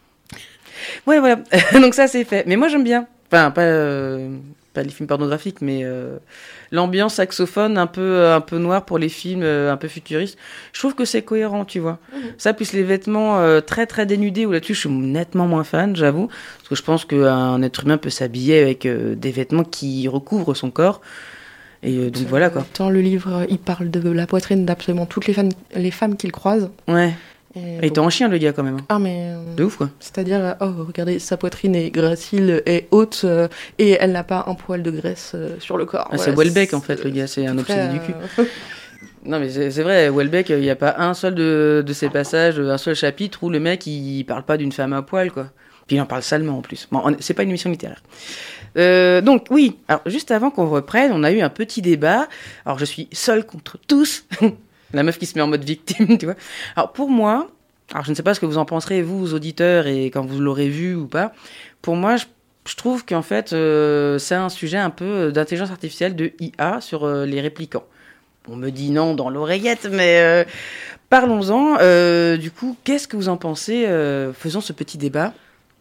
Ouais, voilà. Donc ça, c'est fait. Mais moi, j'aime bien. Enfin, pas, euh, pas les films pornographiques, mais euh, l'ambiance saxophone un peu, un peu noire pour les films euh, un peu futuristes. Je trouve que c'est cohérent, tu vois. Mhm. Ça, plus les vêtements euh, très, très dénudés, où là-dessus, je suis nettement moins fan, j'avoue. Parce que je pense qu'un être humain peut s'habiller avec euh, des vêtements qui recouvrent son corps. Et euh, donc voilà, quoi. Dans le livre, il parle de la poitrine d'absolument toutes les femmes, les femmes qu'il croise. Ouais. Et Et il donc- était en chien, le gars, quand même. Ah, mais... euh, De ouf, quoi. C'est-à-dire, euh, oh, regardez, sa poitrine est gracile et haute, euh, et elle n'a pas un poil de graisse euh, sur le corps. Ah, c'est Voilà, Welbeck, en fait, le gars. C'est un très, obsédé du cul. euh, Non, mais c'est c'est vrai, Welbeck, il n'y a pas un seul de, de ces passages, un seul chapitre où le mec, il parle pas d'une femme à poil, quoi. Puis il en parle salement, en plus. Bon, on- c'est pas une émission littéraire. Euh, donc, oui. Alors, juste avant qu'on reprenne, on a eu un petit débat. Alors, je suis seule contre tous. La meuf qui se met en mode victime, tu vois. Alors, pour moi, alors je ne sais pas ce que vous en penserez, vous, auditeurs, et quand vous l'aurez vu ou pas. Pour moi, je, je trouve qu'en fait, euh, c'est un sujet un peu d'intelligence artificielle, de I A, sur euh, les réplicants. On me dit non dans l'oreillette, mais euh, parlons-en. Euh, du coup, qu'est-ce que vous en pensez euh, Faisons ce petit débat.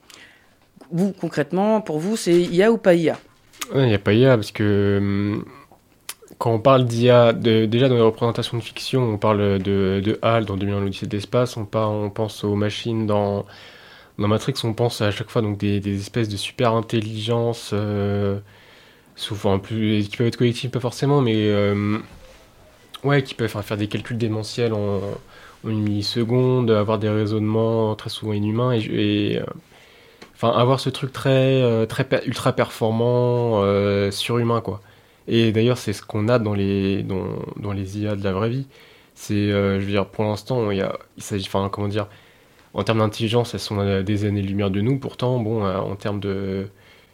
Vous, concrètement, pour vous, c'est I A ou pas I A? Il n'y a pas I A parce que hum, quand on parle d'I A, de, déjà dans les représentations de fiction, on parle de, de HAL dans deux mille un l'Odyssée de l'espace, on, par- on pense aux machines dans, dans Matrix, on pense à chaque fois donc des, des espèces de super intelligence, euh, souvent plus, qui peuvent être collectives, pas forcément, mais euh, ouais, qui peuvent faire, faire des calculs démentiels en, en une milliseconde, avoir des raisonnements très souvent inhumains et, et euh, enfin, avoir ce truc très, euh, très per- ultra performant, euh, surhumain, quoi. Et d'ailleurs, c'est ce qu'on a dans les, dans, dans les I A de la vraie vie. C'est, euh, je veux dire, pour l'instant, il y a, il s'agit, enfin, comment dire, en termes d'intelligence, elles sont à des années-lumière de nous. Pourtant, bon, euh, en termes de,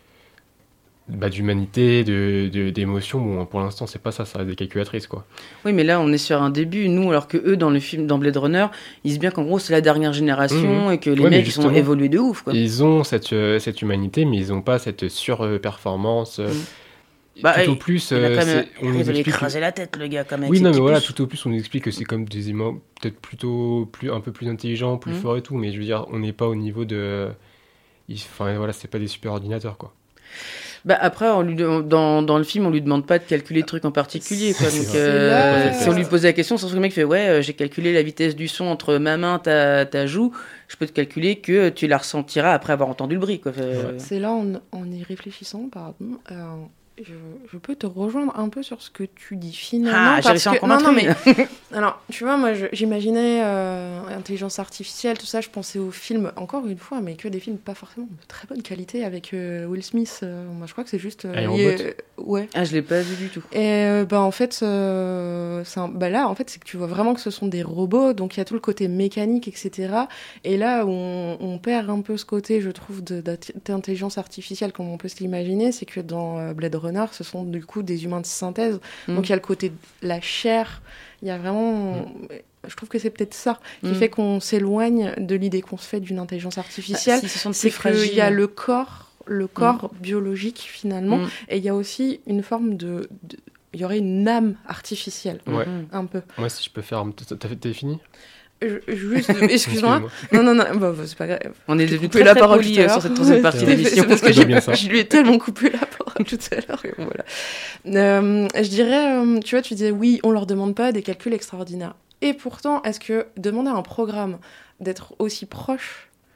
bah, d'humanité, de, de, d'émotion, bon, pour l'instant, c'est pas ça, ça reste des calculatrices, quoi. Oui, mais là, on est sur un début, nous, alors que eux, dans le film, dans Blade Runner, ils disent bien qu'en gros, c'est la dernière génération Mhm. et que les Ouais, mais mecs, ils sont justement, évolués de ouf, quoi. Ils ont cette, euh, cette humanité, mais ils n'ont pas cette surperformance. Euh, Mhm. Bah, tout au il- plus, Il a euh, quand même c'est- on nous arrive à lui explique. écraser la tête, le gars, quand même. Oui, avec non, ses mais voilà, petits pouces. tout au plus, on nous explique que c'est comme des humains, peut-être plutôt plus, un peu plus intelligents, plus Mhm. forts et tout, mais je veux dire, on n'est pas au niveau de. il- Enfin, voilà, c'est pas des super ordinateurs, quoi. Bah après, on lui, de- dans, dans le film, on lui demande pas de calculer des trucs en particulier, quoi. C'est Donc, vrai. euh, C'est si là- on lui posait la question, ça se trouve, le mec fait ouais, euh, j'ai calculé la vitesse du son entre ma main, ta, ta joue. Je peux te calculer que tu la ressentiras après avoir entendu le bruit, quoi. Fait, euh, C'est là, en, en y réfléchissant, pardon, euh, je, je peux te rejoindre un peu sur ce que tu dis finalement. Ah, j'ai parce réussi à en que- prendre un non, non, truc. mais alors, tu vois, moi, je- j'imaginais euh, intelligence artificielle, tout ça, je pensais aux films, encore une fois, mais que des films pas forcément de très bonne qualité avec euh, Will Smith. euh, moi, je crois que c'est juste. euh, Iron lié- Bot. euh, ouais. Ah, je l'ai pas vu du tout. Et euh, bah en fait, euh, c'est un- bah là, en fait, c'est que tu vois vraiment que ce sont des robots, donc il y a tout le côté mécanique, et cetera. Et là où on, on perd un peu ce côté, je trouve, de- d'int- d'intelligence artificielle, comme on peut se l'imaginer, c'est que dans euh, Blade Runner, ce sont du coup des humains de synthèse. Mm. Donc il y a le côté de la chair, il y a vraiment... Je trouve que c'est peut-être ça qui Mm. fait qu'on s'éloigne de l'idée qu'on se fait d'une intelligence artificielle. Ah, si, ce sont C'est plus fragiles. qu'il y a le corps, le corps biologique finalement, Mm. et il y a aussi une forme de, de- il y aurait une âme artificielle, Ouais. Mhm. un peu. Moi, si je peux faire. T'as t'as- t'as fini Je- juste, excuse-moi. Non, non, non, bah, bah, c'est pas grave. On est Je t'ai devenu coupé très, la très parole poli tout à euh, l'heure. sur cette troisième partie C'est de vrai. l'émission. C'est parce que Ça doit j'ai- bien ça. je lui ai tellement coupé la parole tout à l'heure. et Voilà. Euh, je dirais, euh, tu vois, tu disais oui, on leur demande pas des calculs extraordinaires. Et pourtant, est-ce que demander à un programme d'être aussi proche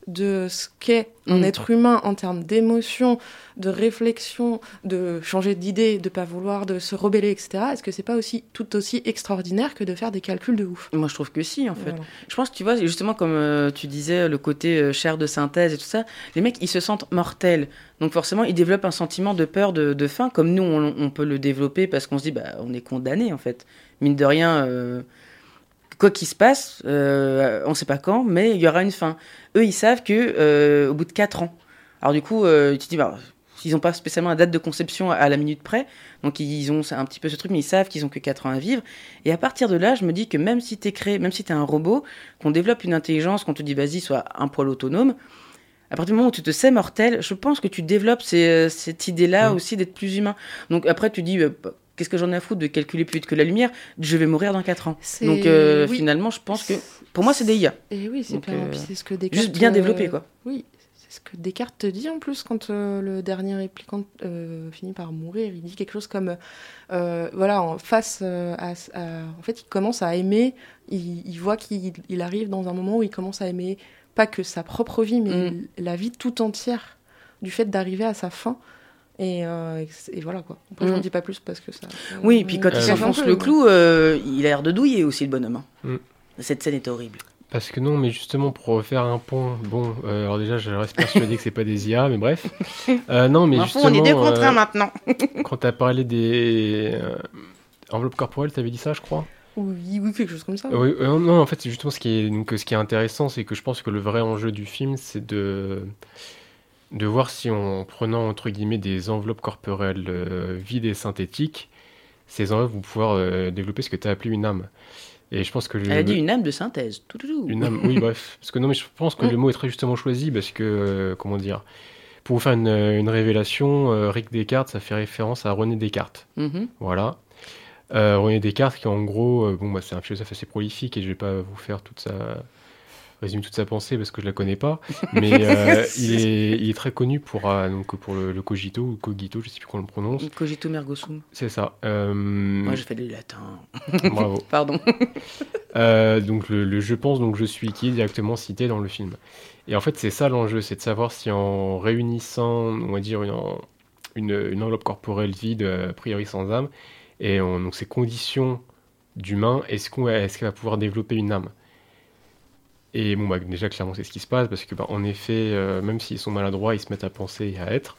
de ce qu'est un Mm. être humain en termes d'émotion, de réflexion, de changer d'idée, de pas vouloir, de se rebeller, et cetera, est-ce que c'est pas aussi tout aussi extraordinaire que de faire des calculs de ouf? Moi, je trouve que si, en fait. Voilà. Je pense que tu vois, justement, comme euh, tu disais, le côté euh, chair de synthèse et tout ça, les mecs, ils se sentent mortels. Donc, forcément, ils développent un sentiment de peur, de, de faim, comme nous, on, on peut le développer parce qu'on se dit, bah, on est condamné, en fait. Mine de rien, euh, quoi qu'il se passe, euh, on sait pas quand, mais il y aura une fin. Eux, ils savent que euh, au bout de quatre ans. Alors, du coup, euh, tu te dis, bah, ils n'ont pas spécialement la date de conception à la minute près, donc ils ont un petit peu ce truc, mais ils savent qu'ils ont que quatre ans à vivre. Et à partir de là, je me dis que même si t'es créé, même si t'es un robot, qu'on développe une intelligence, qu'on te dit vas-y, sois un poil autonome, à partir du moment où tu te sais mortel, je pense que tu développes ces- cette idée-là Mmh. aussi d'être plus humain. Donc après, tu dis, euh, qu'est-ce que j'en ai à foutre de calculer plus vite que la lumière? Je vais mourir dans quatre ans. C'est- Donc euh, oui. finalement, je pense que pour moi, c'est des I A. Et oui, c'est Donc, pas... euh, puis c'est ce que Descartes... Juste bien euh, développé, quoi. Oui, c'est ce que Descartes te dit en plus quand euh, le dernier réplicant euh, finit par mourir. Il dit quelque chose comme, euh, voilà, en face euh, à, à- en fait, il commence à aimer. Il, il voit qu'il il arrive dans un moment où il commence à aimer pas que sa propre vie, mais Mm. la vie tout entière du fait d'arriver à sa fin. Et, euh, et voilà quoi. Après, je Mm. n'en dis pas plus parce que ça. Oui, puis quand Euh, il ça s'enfonce fait un le peu, clou, euh, il a l'air de douiller aussi, le bonhomme. hein. Mm. Cette scène était horrible. Parce que non, mais justement, pour refaire un pont, bon, euh, alors déjà, je reste persuadé que c'est pas des I A, mais bref. Euh, non, mais Enfin, justement, on est deux contre un euh, maintenant. quand t'as parlé des euh, enveloppes corporelles, t'avais dit ça, je crois. Oui, oui, quelque chose comme ça. Oui, euh, non, en fait, c'est justement ce qui est, donc, ce qui est intéressant, c'est que je pense que le vrai enjeu du film, c'est de, de voir si en prenant, entre guillemets, des enveloppes corporelles euh, vides et synthétiques, ces enveloppes vont pouvoir euh, développer ce que tu as appelé une âme. Et je pense que... le- Elle a dit une âme de synthèse. Tout, tout, tout. Une âme, oui, bref. Parce que non, mais je pense que Mm. le mot est très justement choisi parce que, euh, comment dire, pour vous faire une, une révélation, euh, Rick Descartes, ça fait référence à René Descartes. Mhm. Voilà. Euh, René Descartes, qui en gros, euh, bon, bah, c'est un philosophe assez prolifique et je vais pas vous faire toute sa... résumer toute sa pensée parce que je la connais pas, mais euh, il, est, il est très connu pour, euh, donc, pour le, le cogito ou cogito, je sais plus comment on le prononce. Cogito mergo sum. C'est ça. Euh, Moi, j'ai fait du latin. Bravo. Pardon. Euh, donc le, le je pense, donc je suis qui est directement cité dans le film. Et en fait, c'est ça l'enjeu, c'est de savoir si en réunissant, on va dire, une, une, une enveloppe corporelle vide, a priori sans âme, et en, donc ces conditions d'humain, est-ce qu'on est-ce qu'elle va pouvoir développer une âme? Et bon, bah, déjà, clairement, c'est ce qui se passe, parce que, bah, en effet, euh, même s'ils sont maladroits, ils se mettent à penser et à être.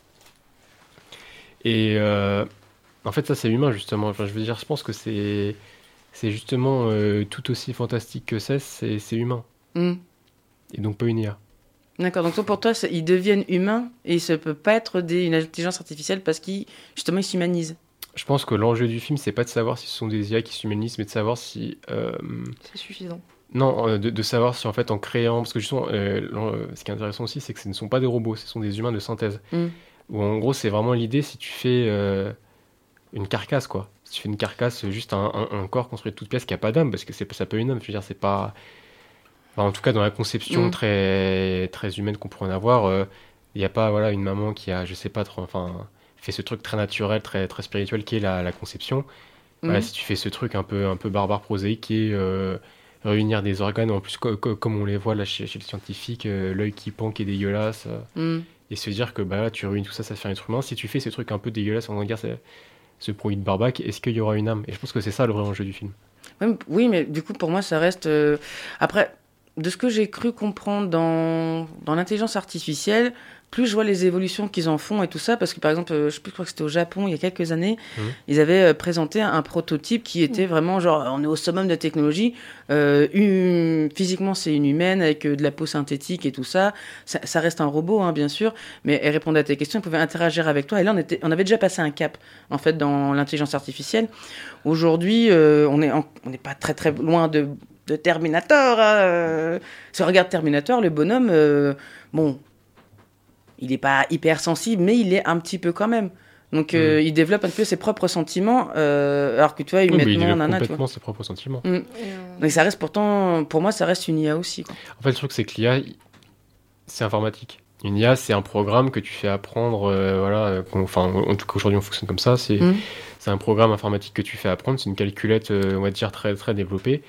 Et euh, en fait, ça, c'est humain, justement. Enfin, je veux dire, je pense que c'est, c'est justement euh, tout aussi fantastique que c'est, c'est, c'est humain. Mm. Et donc pas une I A. D'accord, donc toi, pour toi, c'est- ils deviennent humains et ça peut pas être des, une intelligence artificielle parce qu'ils, justement, ils s'humanisent. Je pense que l'enjeu du film, c'est pas de savoir si ce sont des I A qui s'humanisent, mais de savoir si... euh, C'est suffisant. Non, euh, de, de savoir si en fait en créant... Parce que justement, euh, l'en- ce qui est intéressant aussi, c'est que ce ne sont pas des robots, ce sont des humains de synthèse. Mm. Où en gros, c'est vraiment l'idée si tu fais euh, une carcasse, quoi. Si tu fais une carcasse, juste un, un- un corps construit de toutes pièces qui a pas d'âme, parce que c'est, ça peut une âme, je veux dire, c'est pas... Enfin, en tout cas, dans la conception Mm. très, très humaine qu'on pourrait en avoir, il n'y a pas voilà, une maman qui a, je sais pas, trop, enfin, fait ce truc très naturel, très, très spirituel qui est la, la conception. Voilà, Mm. si tu fais ce truc un peu, un peu barbare, prosaïque, qui est euh, réunir des organes, en plus, co- co- comme on les voit là chez, chez le scientifique, euh, l'œil qui pend, qui est dégueulasse, euh, Mm. et se dire que bah, là, tu réunis tout ça, ça fait un être humain. Si tu fais ce truc un peu dégueulasse, on va dire, c'est- ce produit de barbac, est-ce qu'il y aura une âme? Et je pense que c'est ça le vrai enjeu du film. Oui, oui, mais du coup, pour moi, ça reste... euh, Après, de ce que j'ai cru comprendre dans, dans l'intelligence artificielle, plus je vois les évolutions qu'ils en font et tout ça, parce que par exemple, euh, je sais plus, je crois que c'était au Japon, il y a quelques années, Mhm. ils avaient euh, présenté un prototype qui était vraiment genre, on est au summum de la technologie, euh, une- physiquement c'est une humaine avec euh, de la peau synthétique et tout ça. ça, ça reste un robot, hein, bien sûr, mais elle répondait à tes questions, elle pouvait interagir avec toi, et là on, était, on avait déjà passé un cap, en fait, dans l'intelligence artificielle. Aujourd'hui, euh, on n'est on n'est pas très très loin de, de Terminator. Hein, euh. Si on regarde Terminator, le bonhomme, euh, bon, il n'est pas hyper sensible, mais il est un petit peu quand même. Donc euh, Mm. il développe un peu ses propres sentiments, euh, alors que tu vois, Oui, mais il humainement, développe nana, tu vois. complètement ses propres sentiments. Mm. Donc ça reste pourtant, pour moi, ça reste une I A aussi, quoi. En fait, le truc, c'est que l'I A, il- c'est informatique. Une I A, c'est un programme que tu fais apprendre, euh, voilà, euh, qu'on- enfin, en tout cas, aujourd'hui, on fonctionne comme ça. C'est Mm. c'est un programme informatique que tu fais apprendre. C'est une calculette, euh, on va dire, très, très développée.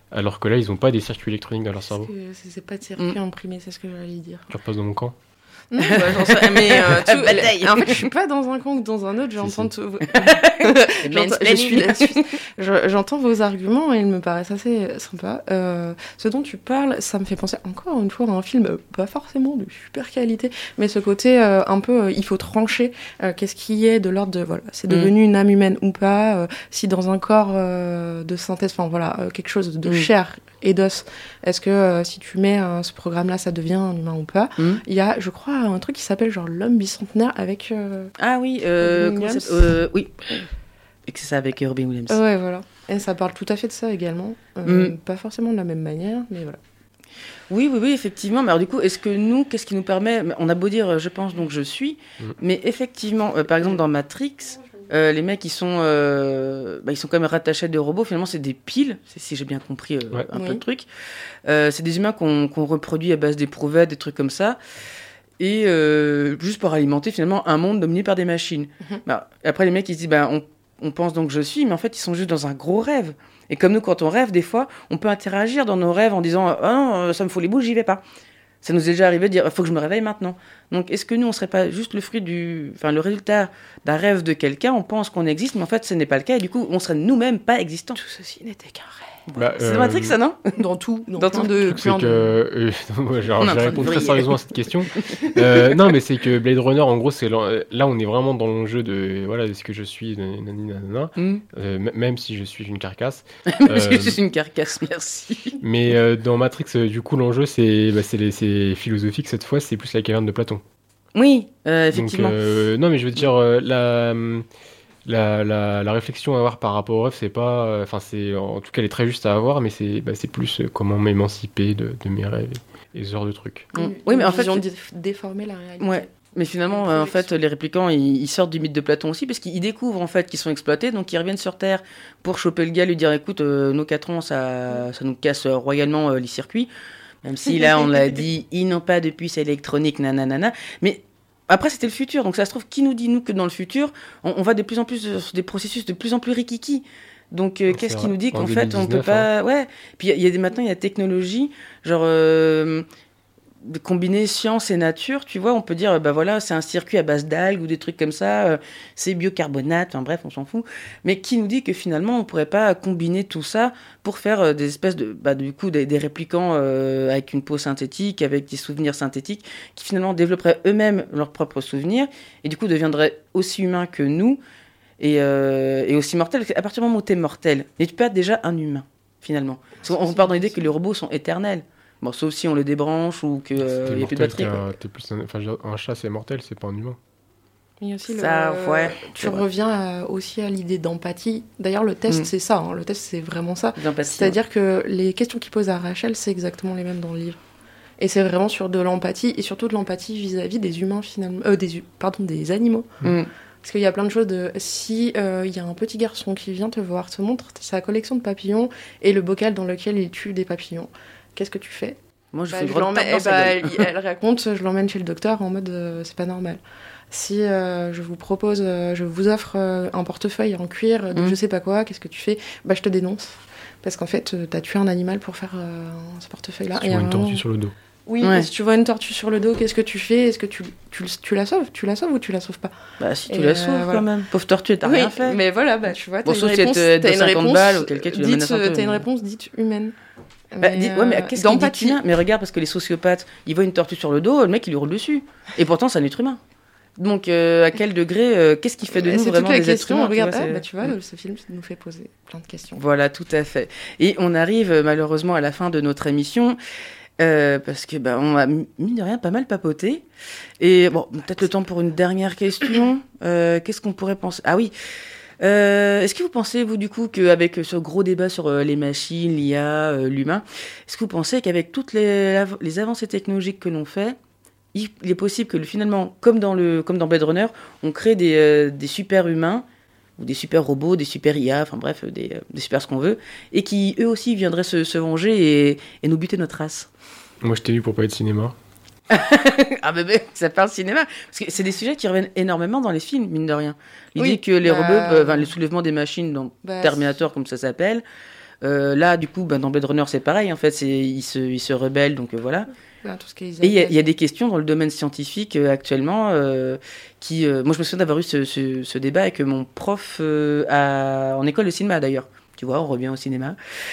Alors que là, ils ont pas des circuits électroniques dans leur cerveau. Parce que c'est c'est pas de circuit Mm. imprimé, c'est ce que j'allais dire. Tu repasses dans mon camp. Non, bah, j'en sais- mais euh, tout- Bataille. en fait, je suis pas dans un camp ou dans un autre, j'entends si. tout. J'entends- je suis la Suisse. Je- J'entends vos arguments et ils me paraissent assez sympas. Euh, ce dont tu parles, ça me fait penser encore une fois à un film euh, pas forcément de super qualité, mais ce côté euh, un peu, euh, il faut trancher euh, qu'est-ce qui est de l'ordre de, voilà, c'est devenu une âme humaine ou pas, euh, si dans un corps euh, de synthèse, enfin voilà, euh, quelque chose de Mm. chair et d'os, est-ce que euh, si tu mets euh, ce programme-là, ça devient un humain ou pas? Mm. Il y a, je crois, un truc qui s'appelle genre l'homme bicentenaire avec. euh, Ah oui, euh, Robin comment ça Williams. s'appelle euh, oui. Et que c'est ça avec Robin Williams. Ouais, voilà. Et ça parle tout à fait de ça également. Euh, Mm. Pas forcément de la même manière, mais voilà. Oui, oui, oui, effectivement. Mais alors du coup, est-ce que nous, qu'est-ce qui nous permet on a beau dire, euh, je pense, donc je suis, Mm. mais effectivement, euh, par exemple dans Matrix, euh, les mecs, ils sont, euh, bah, ils sont quand même rattachés à des robots. Finalement, c'est des piles, c'est- si j'ai bien compris euh, Ouais. un peu Oui. le truc. Euh, c'est des humains qu'on qu'on reproduit à base d'éprouvettes, des trucs comme ça. Et euh, juste pour alimenter finalement un monde dominé par des machines. Mhm. Bah, après, les mecs, ils se disent, bah, on, on pense donc je suis, mais en fait, ils sont juste dans un gros rêve. Et comme nous, quand on rêve, des fois, on peut interagir dans nos rêves en disant, ah non, euh, ça me fout les boules, j'y vais pas. Ça nous est déjà arrivé de dire, il faut que je me réveille maintenant. Donc, est-ce que nous, on serait pas juste le fruit du, enfin, le résultat d'un rêve de quelqu'un? On pense qu'on existe, mais en fait, ce n'est pas le cas. Et du coup, on serait nous-mêmes pas existants. Tout ceci n'était qu'un rêve. Bah, C'est euh, dans Matrix, ça, non? Dans tout, dans, Dans plein tout. de. Le truc, c'est plein que. de- euh, moi, genre, On est en je train de réponds très vriller. sérieusement à cette question. Euh, non, mais c'est que Blade Runner, en gros, c'est l'en- là, on est vraiment dans l'enjeu de. Voilà, est-ce que je suis. Nanani, nanana, Hmm. euh, m- même si je suis une carcasse. Parce que Euh, je suis une carcasse, merci. Mais euh, dans Matrix, euh, du coup, l'enjeu, c'est bah, c'est les- c'est philosophique cette fois, c'est plus la caverne de Platon. Oui, euh, Donc, effectivement. euh, non, mais je veux dire, euh, la, la, la, la réflexion à avoir par rapport au rêve, c'est pas. Enfin, c'est en tout cas, elle est très juste à avoir, mais c'est bah, c'est plus euh, comment m'émanciper de, de mes rêves et, et ce genre de trucs. Mm. Une- Oui, mais une en fait, vision c'est- dé- déformer la réalité. Ouais. Mais finalement, Une euh, en fait, projection. les réplicants, ils, ils sortent du mythe de Platon aussi, parce qu'ils découvrent en fait qu'ils sont exploités, donc ils reviennent sur Terre pour choper le gars, lui dire, écoute, euh, nos quatre ans, ça, ça nous casse euh, royalement euh, les circuits. Même si là, on l'a dit, ils n'ont pas de puce électronique, nanana. Mais après, c'était le futur, donc ça se trouve, qui nous dit, nous, que dans le futur, on, on va de plus en plus sur des processus de plus en plus rikiki. Donc, euh, C'est qu'est-ce qui vrai. nous dit En qu'en fait, on peut deux mille dix-neuf, pas. Ouais. Puis, il y a- il y a des, maintenant, il y a technologie, genre. euh, de combiner science et nature, tu vois, on peut dire, bah voilà, c'est un circuit à base d'algues ou des trucs comme ça, euh, c'est biocarbonate, enfin bref, on s'en fout. Mais qui nous dit que finalement, on pourrait pas combiner tout ça pour faire euh, des espèces de, bah du coup, des, des réplicants euh, avec une peau synthétique, avec des souvenirs synthétiques, qui finalement développeraient eux-mêmes leurs propres souvenirs, et du coup deviendraient aussi humains que nous, et, euh, et aussi mortels. Parce qu'à partir du moment où t'es mortel, n'es-tu pas déjà un humain, finalement? Parce qu'on part dans l'idée que les robots sont éternels. Bon, sauf si on les débranche ou qu'il Si n'y t'es a plus de mortel, batterie. quoi. t'as- t'es plus un... Enfin, je veux dire, un chat, c'est mortel, c'est pas un humain. Il y a aussi Ça, le... ouais, Tu c'est vrai. reviens à- aussi à l'idée d'empathie. D'ailleurs, le test, Mm. c'est ça. hein. Le test, c'est vraiment ça. D'empathie, C'est-à-dire que les questions qu'il pose à Rachel, c'est exactement les mêmes dans le livre. Et c'est vraiment sur de l'empathie, et surtout de l'empathie vis-à-vis des humains, finalement. Euh, des, hu- pardon, des animaux. ouais. Mm. Parce qu'il y a plein de choses de... Si euh, il y a un petit garçon qui vient te voir, te montre sa collection de papillons et le bocal dans lequel il tue des papillons, qu'est-ce que tu fais? Moi, je Bah, fais je une l'emmène- grotte dans eh sa bah, gueule. elle, elle raconte, je l'emmène chez le docteur en mode euh, c'est pas normal. Si euh, je vous propose, euh, je vous offre euh, un portefeuille en cuir de Mm. je sais pas quoi, qu'est-ce que tu fais? Bah je te dénonce. Parce qu'en fait, euh, t'as tué un animal pour faire euh, ce portefeuille-là. Tu Et à vois un une tortue moment- sur le dos. Oui, Ouais. et si tu vois une tortue sur le dos, qu'est-ce que tu fais? Est-ce que tu, tu, tu la sauves? Tu la sauves ou tu la sauves pas? Bah, si tu Et, la euh, sauves voilà. quand même. Pauvre tortue, t'as Oui, rien fait. mais voilà, bah tu vois, t'as Bon, une sauf si réponse, elle te t'as donne une cinquante réponse, balles, auquel cas tu la dite, menaces un peu, t'as une mais- réponse dite humaine. Bah, Mais, dis- ouais, mais euh, qu'est-ce qu'il dit d'empathie. humain? Mais regarde, parce que les sociopathes, ils voient une tortue sur le dos, le mec, il lui roule dessus. Et pourtant, c'est un être humain. Donc, euh, à quel degré, euh, qu'est-ce qui fait de Mais nous c'est vraiment toute la des êtres question. humains? Regarde, tu vois, ah, c'est- bah, tu vois, Mm. ce film nous fait poser plein de questions. Voilà, tout à fait. Et on arrive euh, malheureusement à la fin de notre émission. Euh, parce que bah, on a mine de rien pas mal papoté. Et bon, peut-être le temps pour une dernière question. Euh, Qu'est-ce qu'on pourrait penser? Ah oui. Euh, est-ce que vous pensez, vous, du coup, qu'avec ce gros débat sur euh, les machines, l'I A, euh, l'humain, est-ce que vous pensez qu'avec toutes les, les avancées technologiques que l'on fait, il, il est possible que le- finalement, comme dans, le, comme dans Blade Runner, on crée des, euh, des super humains ou des super robots, des super I A, enfin bref, des, euh, des super ce qu'on veut, et qui eux aussi viendraient se, se venger et, et nous buter notre race? Moi, je t'ai vu pour parler de cinéma. Ah bébé, ça parle cinéma. Parce que c'est des sujets qui reviennent énormément dans les films, mine de rien. L'idée Oui, que les bah, robots, peuvent- enfin, le soulèvement des machines dans bah, Terminator, comme ça s'appelle, Euh, là, du coup, ben, dans Blade Runner, c'est pareil. En fait, c'est, il, se, il se rebelle, donc euh, voilà. Voilà, tout ce qui est Et il y, y a des questions dans le domaine scientifique euh, actuellement euh, qui... Euh, moi, je me souviens d'avoir eu ce, ce, ce débat avec mon prof euh, à, en école de cinéma, d'ailleurs. Tu vois, on revient au cinéma.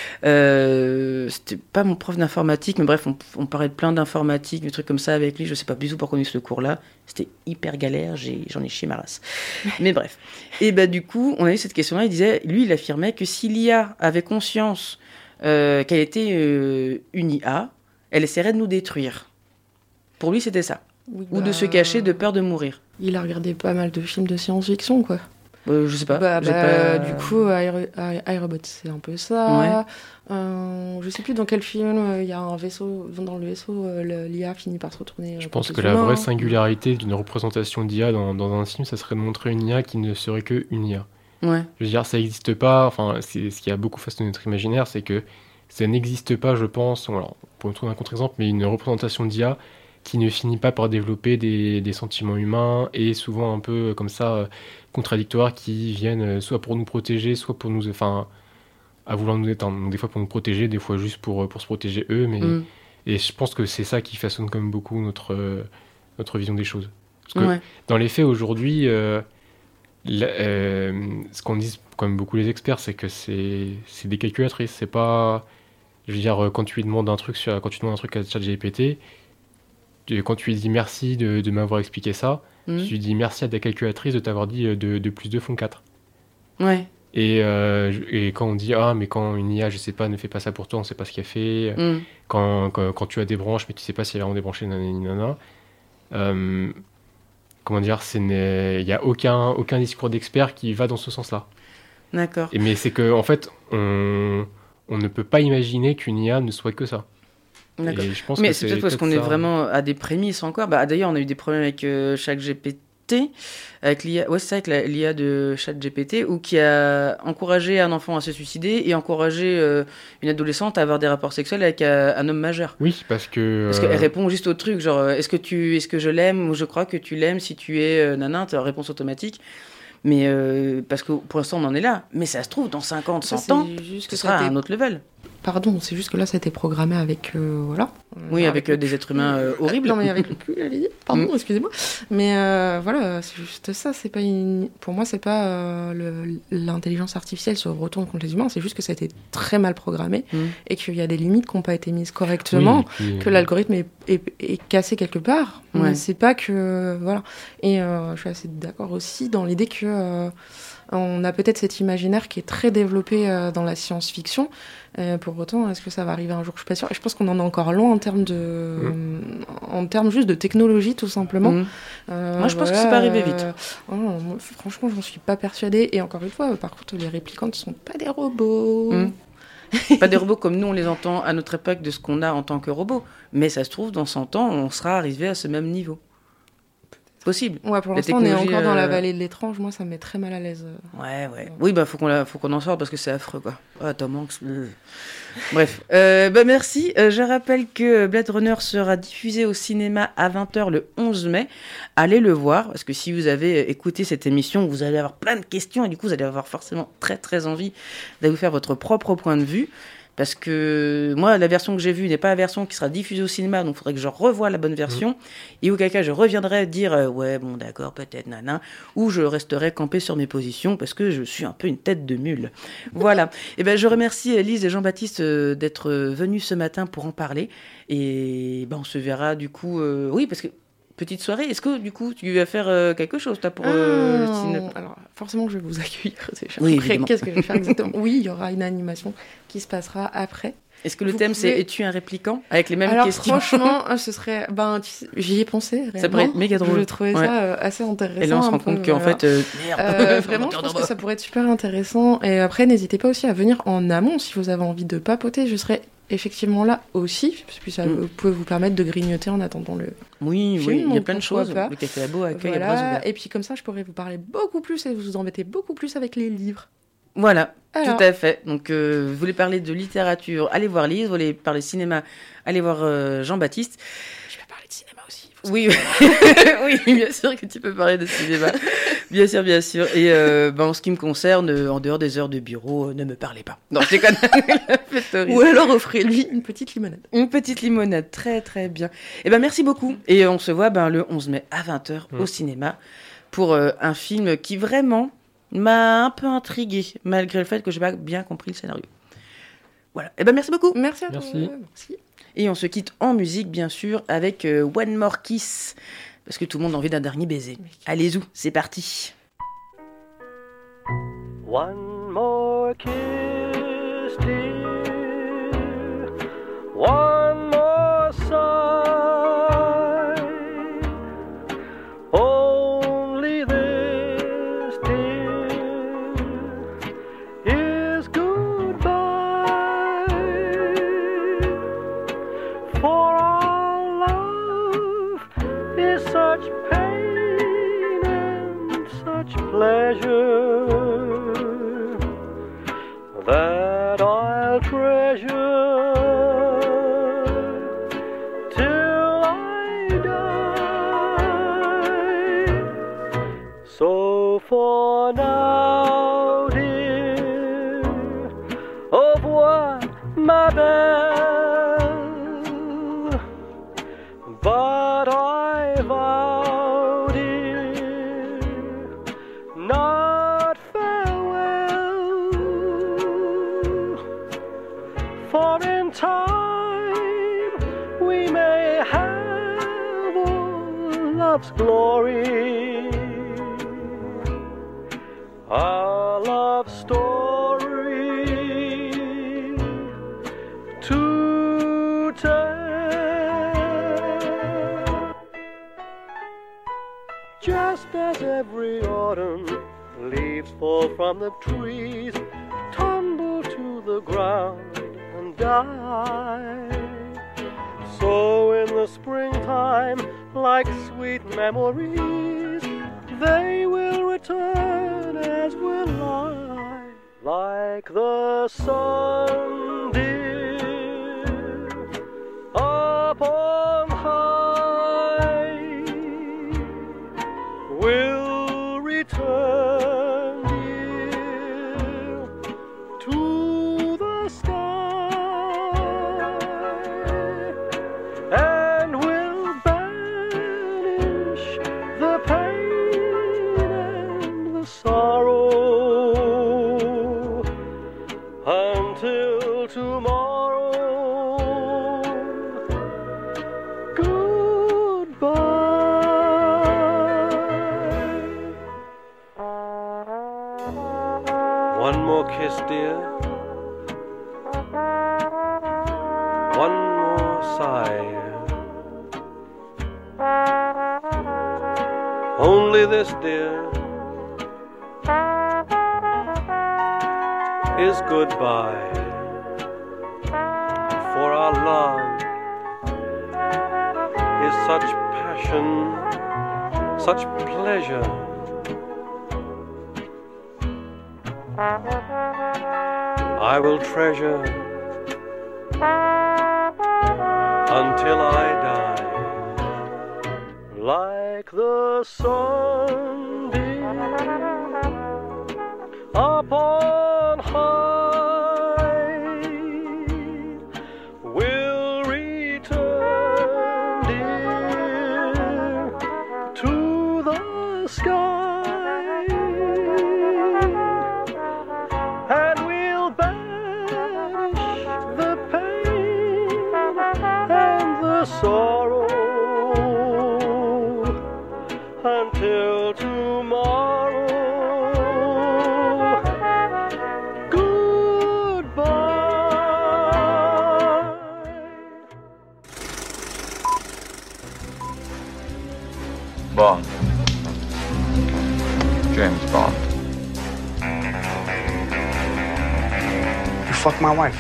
Euh, c'était pas mon prof d'informatique, mais bref, on, on parlait de plein d'informatique, des trucs comme ça avec lui. Je sais pas du tout pourquoi on a eu ce cours-là. C'était hyper galère, j'ai, j'en ai chié ma race. Mais bref. Et bah, du coup, on a eu cette question-là. Il disait, lui, il affirmait que si l'I A avait conscience euh, qu'elle était euh, une I A, elle essaierait de nous détruire. Pour lui, c'était ça. Oui, Ou bah, de se cacher de peur de mourir. Il a regardé pas mal de films de science-fiction, quoi. Euh, je sais pas. Bah, j'ai bah, pas... Du coup, Aero- iRobot, c'est un peu ça. Ouais. Euh, je sais plus dans quel film euh, il y a un vaisseau. Dans le vaisseau, euh, le- l'I A finit par se retourner. Je euh, pense contre que les la humains. vraie singularité d'une représentation d'I A dans, dans un film, ça serait de montrer une I A qui ne serait qu'une I A. Ouais. Je veux dire, ça n'existe pas. Enfin, c'est ce qui a beaucoup façonné notre imaginaire, c'est que ça n'existe pas, je pense. Alors, pour me trouver un contre-exemple, mais une représentation d'I A qui ne finit pas par développer des, des sentiments humains et souvent un peu comme ça euh, contradictoires qui viennent euh, soit pour nous protéger, soit pour nous, enfin, à vouloir nous éteindre. Donc des fois pour nous protéger, des fois juste pour pour se protéger eux. Mais Mm. et je pense que c'est ça qui façonne quand même beaucoup notre euh, notre vision des choses. Parce que Ouais. dans les faits aujourd'hui, euh, la- euh, ce qu'on dit quand même beaucoup les experts, c'est que c'est c'est des calculatrices. C'est pas, je veux dire, quand tu lui demandes un truc sur, quand tu demandes un truc à ChatGPT, tu- quand tu lui dis merci de, de m'avoir expliqué ça, Mm. tu lui dis merci à ta calculatrice de t'avoir dit euh, de, de plus deux font quatre. Ouais. Et, euh, je- et quand on dit ah mais quand une I A je sais pas ne fait pas ça pour toi, on sait pas ce qu'elle fait. Mm. Quand, quand, quand tu as des branches mais tu sais pas si elle est vraiment débranchée, nanani nana. Euh, comment dire, c'est il y a aucun aucun discours d'expert qui va dans ce sens-là. D'accord. Et mais c'est que en fait on on ne peut pas imaginer qu'une I A ne soit que ça. D'accord. Et je pense Mais que c'est peut-être parce qu'on ça. est vraiment à des prémices encore. Bah, d'ailleurs, on a eu des problèmes avec euh, ChatGPT, avec l'I A, ouais, c'est ça, avec la- l'I A de ChatGPT, ou qui a encouragé un enfant à se suicider et encouragé euh, une adolescente à avoir des rapports sexuels avec euh, un homme majeur. Oui, parce que Parce euh, qu'elle répond juste au truc, genre, euh, est-ce que, tu, est-ce que je l'aime ou je crois que tu l'aimes si tu es euh, nanan, t'as la réponse automatique. Mais euh, parce que pour l'instant, on en est là. Mais ça se trouve, dans cinquante, Ça, cent ans, c'est juste ce que sera ça a à été- un autre level. Pardon, c'est juste que là, ça a été programmé avec. euh, voilà. Oui, Euh, avec euh, des êtres humains euh, horribles. Non, mais avec le cul, allez-y. Pardon, Mm. excusez-moi. Mais euh, voilà, c'est juste ça. C'est pas une... Pour moi, c'est pas euh, le- l'intelligence artificielle se retourne contre les humains. C'est juste que ça a été très mal programmé Mm. et qu'il y a des limites qui n'ont pas été mises correctement. oui, et puis, Que l'algorithme est, est, est cassé quelque part. Ouais. Mais c'est pas que. Voilà. Et euh, je suis assez d'accord aussi dans l'idée que. euh, on a peut-être cet imaginaire qui est très développé euh, dans la science-fiction. Euh, pour autant, est-ce que ça va arriver un jour? Je suis pas sûre. Et je pense qu'on en est encore loin en termes de, en termes juste de technologie, tout simplement. Mm. Euh, Moi, je pense que voilà, c'est pas arrivé vite. euh, oh non, moi, franchement, j'en suis pas persuadée. Et encore une fois, par contre, les réplicantes ne sont pas des robots. Mm. Pas des robots comme nous, on les entend à notre époque de ce qu'on a en tant que robots. Mais ça se trouve, dans cent ans, on sera arrivé à ce même niveau. Possible. Ouais, pour La l'instant, on est technologie, encore dans la euh, vallée de l'étrange. Moi, ça me met très mal à l'aise. Ouais, ouais. Oui, bah faut qu'on la... faut qu'on en sorte parce que c'est affreux, quoi. Ah, Tom Hanks. euh. Bref, euh, bah merci. Euh, je rappelle que Blade Runner sera diffusé au cinéma à vingt heures le onze mai. Allez le voir parce que si vous avez écouté cette émission, vous allez avoir plein de questions et du coup, vous allez avoir forcément très très envie d'aller vous faire votre propre point de vue. Parce que moi, la version que j'ai vue n'est pas la version qui sera diffusée au cinéma, donc il faudrait que je revoie la bonne version. Mmh. Et auquel cas, je reviendrai dire euh, ouais, bon, d'accord, peut-être, nanan, ou je resterai campé sur mes positions parce que je suis un peu une tête de mule. Voilà. Et ben, je remercie Lise et Jean-Baptiste euh, d'être venus ce matin pour en parler. Et ben, on se verra du coup. Euh, oui, parce que. Petite soirée, est-ce que du coup tu vas faire euh, quelque chose toi, pour euh, Ah, le cinéma? Alors forcément je vais vous accueillir. C'est Oui, après, évidemment. qu'est-ce que je vais faire exactement? Oui, il y aura une animation qui se passera après. Est-ce que le Vous thème c'est pouvez- es-tu un répliquant? Avec les mêmes Alors questions. franchement, euh, ce serait, ben tu sais, j'y ai pensé. Réellement. Ça pourrait être méga drôle. Je trouvais Ouais. ça euh, assez intéressant. Et là on se un rend peu, compte qu'en voilà. fait, euh, merde. Euh, vraiment, je pense que ça pourrait être super intéressant. Et après, n'hésitez pas aussi à venir en amont si vous avez envie de papoter. Je serai effectivement là aussi, puis ça Mm. vous peut vous permettre de grignoter en attendant le. Oui, film, oui, il y a donc plein de pourquoi choses. pas. Le Café Labo accueille à bras Voilà. ouverts. Et puis comme ça, je pourrais vous parler beaucoup plus et vous embêter beaucoup plus avec les livres. Voilà, Alors. tout à fait. Donc, euh, vous voulez parler de littérature, allez voir Lise. Vous voulez parler cinéma, allez voir euh, Jean-Baptiste. Je vais parler de cinéma aussi. Il faut Oui, oui, bien sûr que tu peux parler de cinéma. Bien sûr, bien sûr. Et euh, ben, en ce qui me concerne, euh, en dehors des heures de bureau, euh, ne me parlez pas. Non, je déconne. Ou alors offrez-lui une petite limonade. Une petite limonade, très très bien. Eh ben merci beaucoup. Et on se voit ben, le onze mai à vingt heures mmh. au cinéma pour euh, un film qui vraiment m'a un peu intriguée, malgré le fait que je n'ai pas bien compris le scénario. Voilà. Eh ben merci beaucoup. Merci à toi. Merci. Merci. Et on se quitte en musique, bien sûr, avec euh, One More Kiss, parce que tout le monde a envie d'un dernier baiser. Allez-y, c'est parti. One more kiss, dear. One more sigh. Only this, dear, is goodbye. For our love is such pain and such pleasure that I'll treasure till I die. So for now, dear, au revoir, ma belle. But I vow, dear, not farewell. For in time we may have all love's glory, our love story to tell. Just as every autumn leaves fall from the trees, tumble to the ground and die, so in the springtime, like sweet memories, they will return as will I, like the sun, dear, up on high, will return, dear, to the sky, and will banish the pain and the sorrow until tomorrow. Goodbye. One more kiss, dear. One more sigh. Only this, dear, is goodbye. For our love is such passion, such pleasure. I will treasure until I die, like the sun, dear, upon high, will return, dear, to the sky, and will banish the pain and the sorrow until tomorrow. Goodbye. Bond. James Bond. You fuck my wife.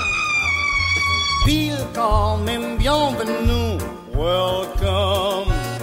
Welcome.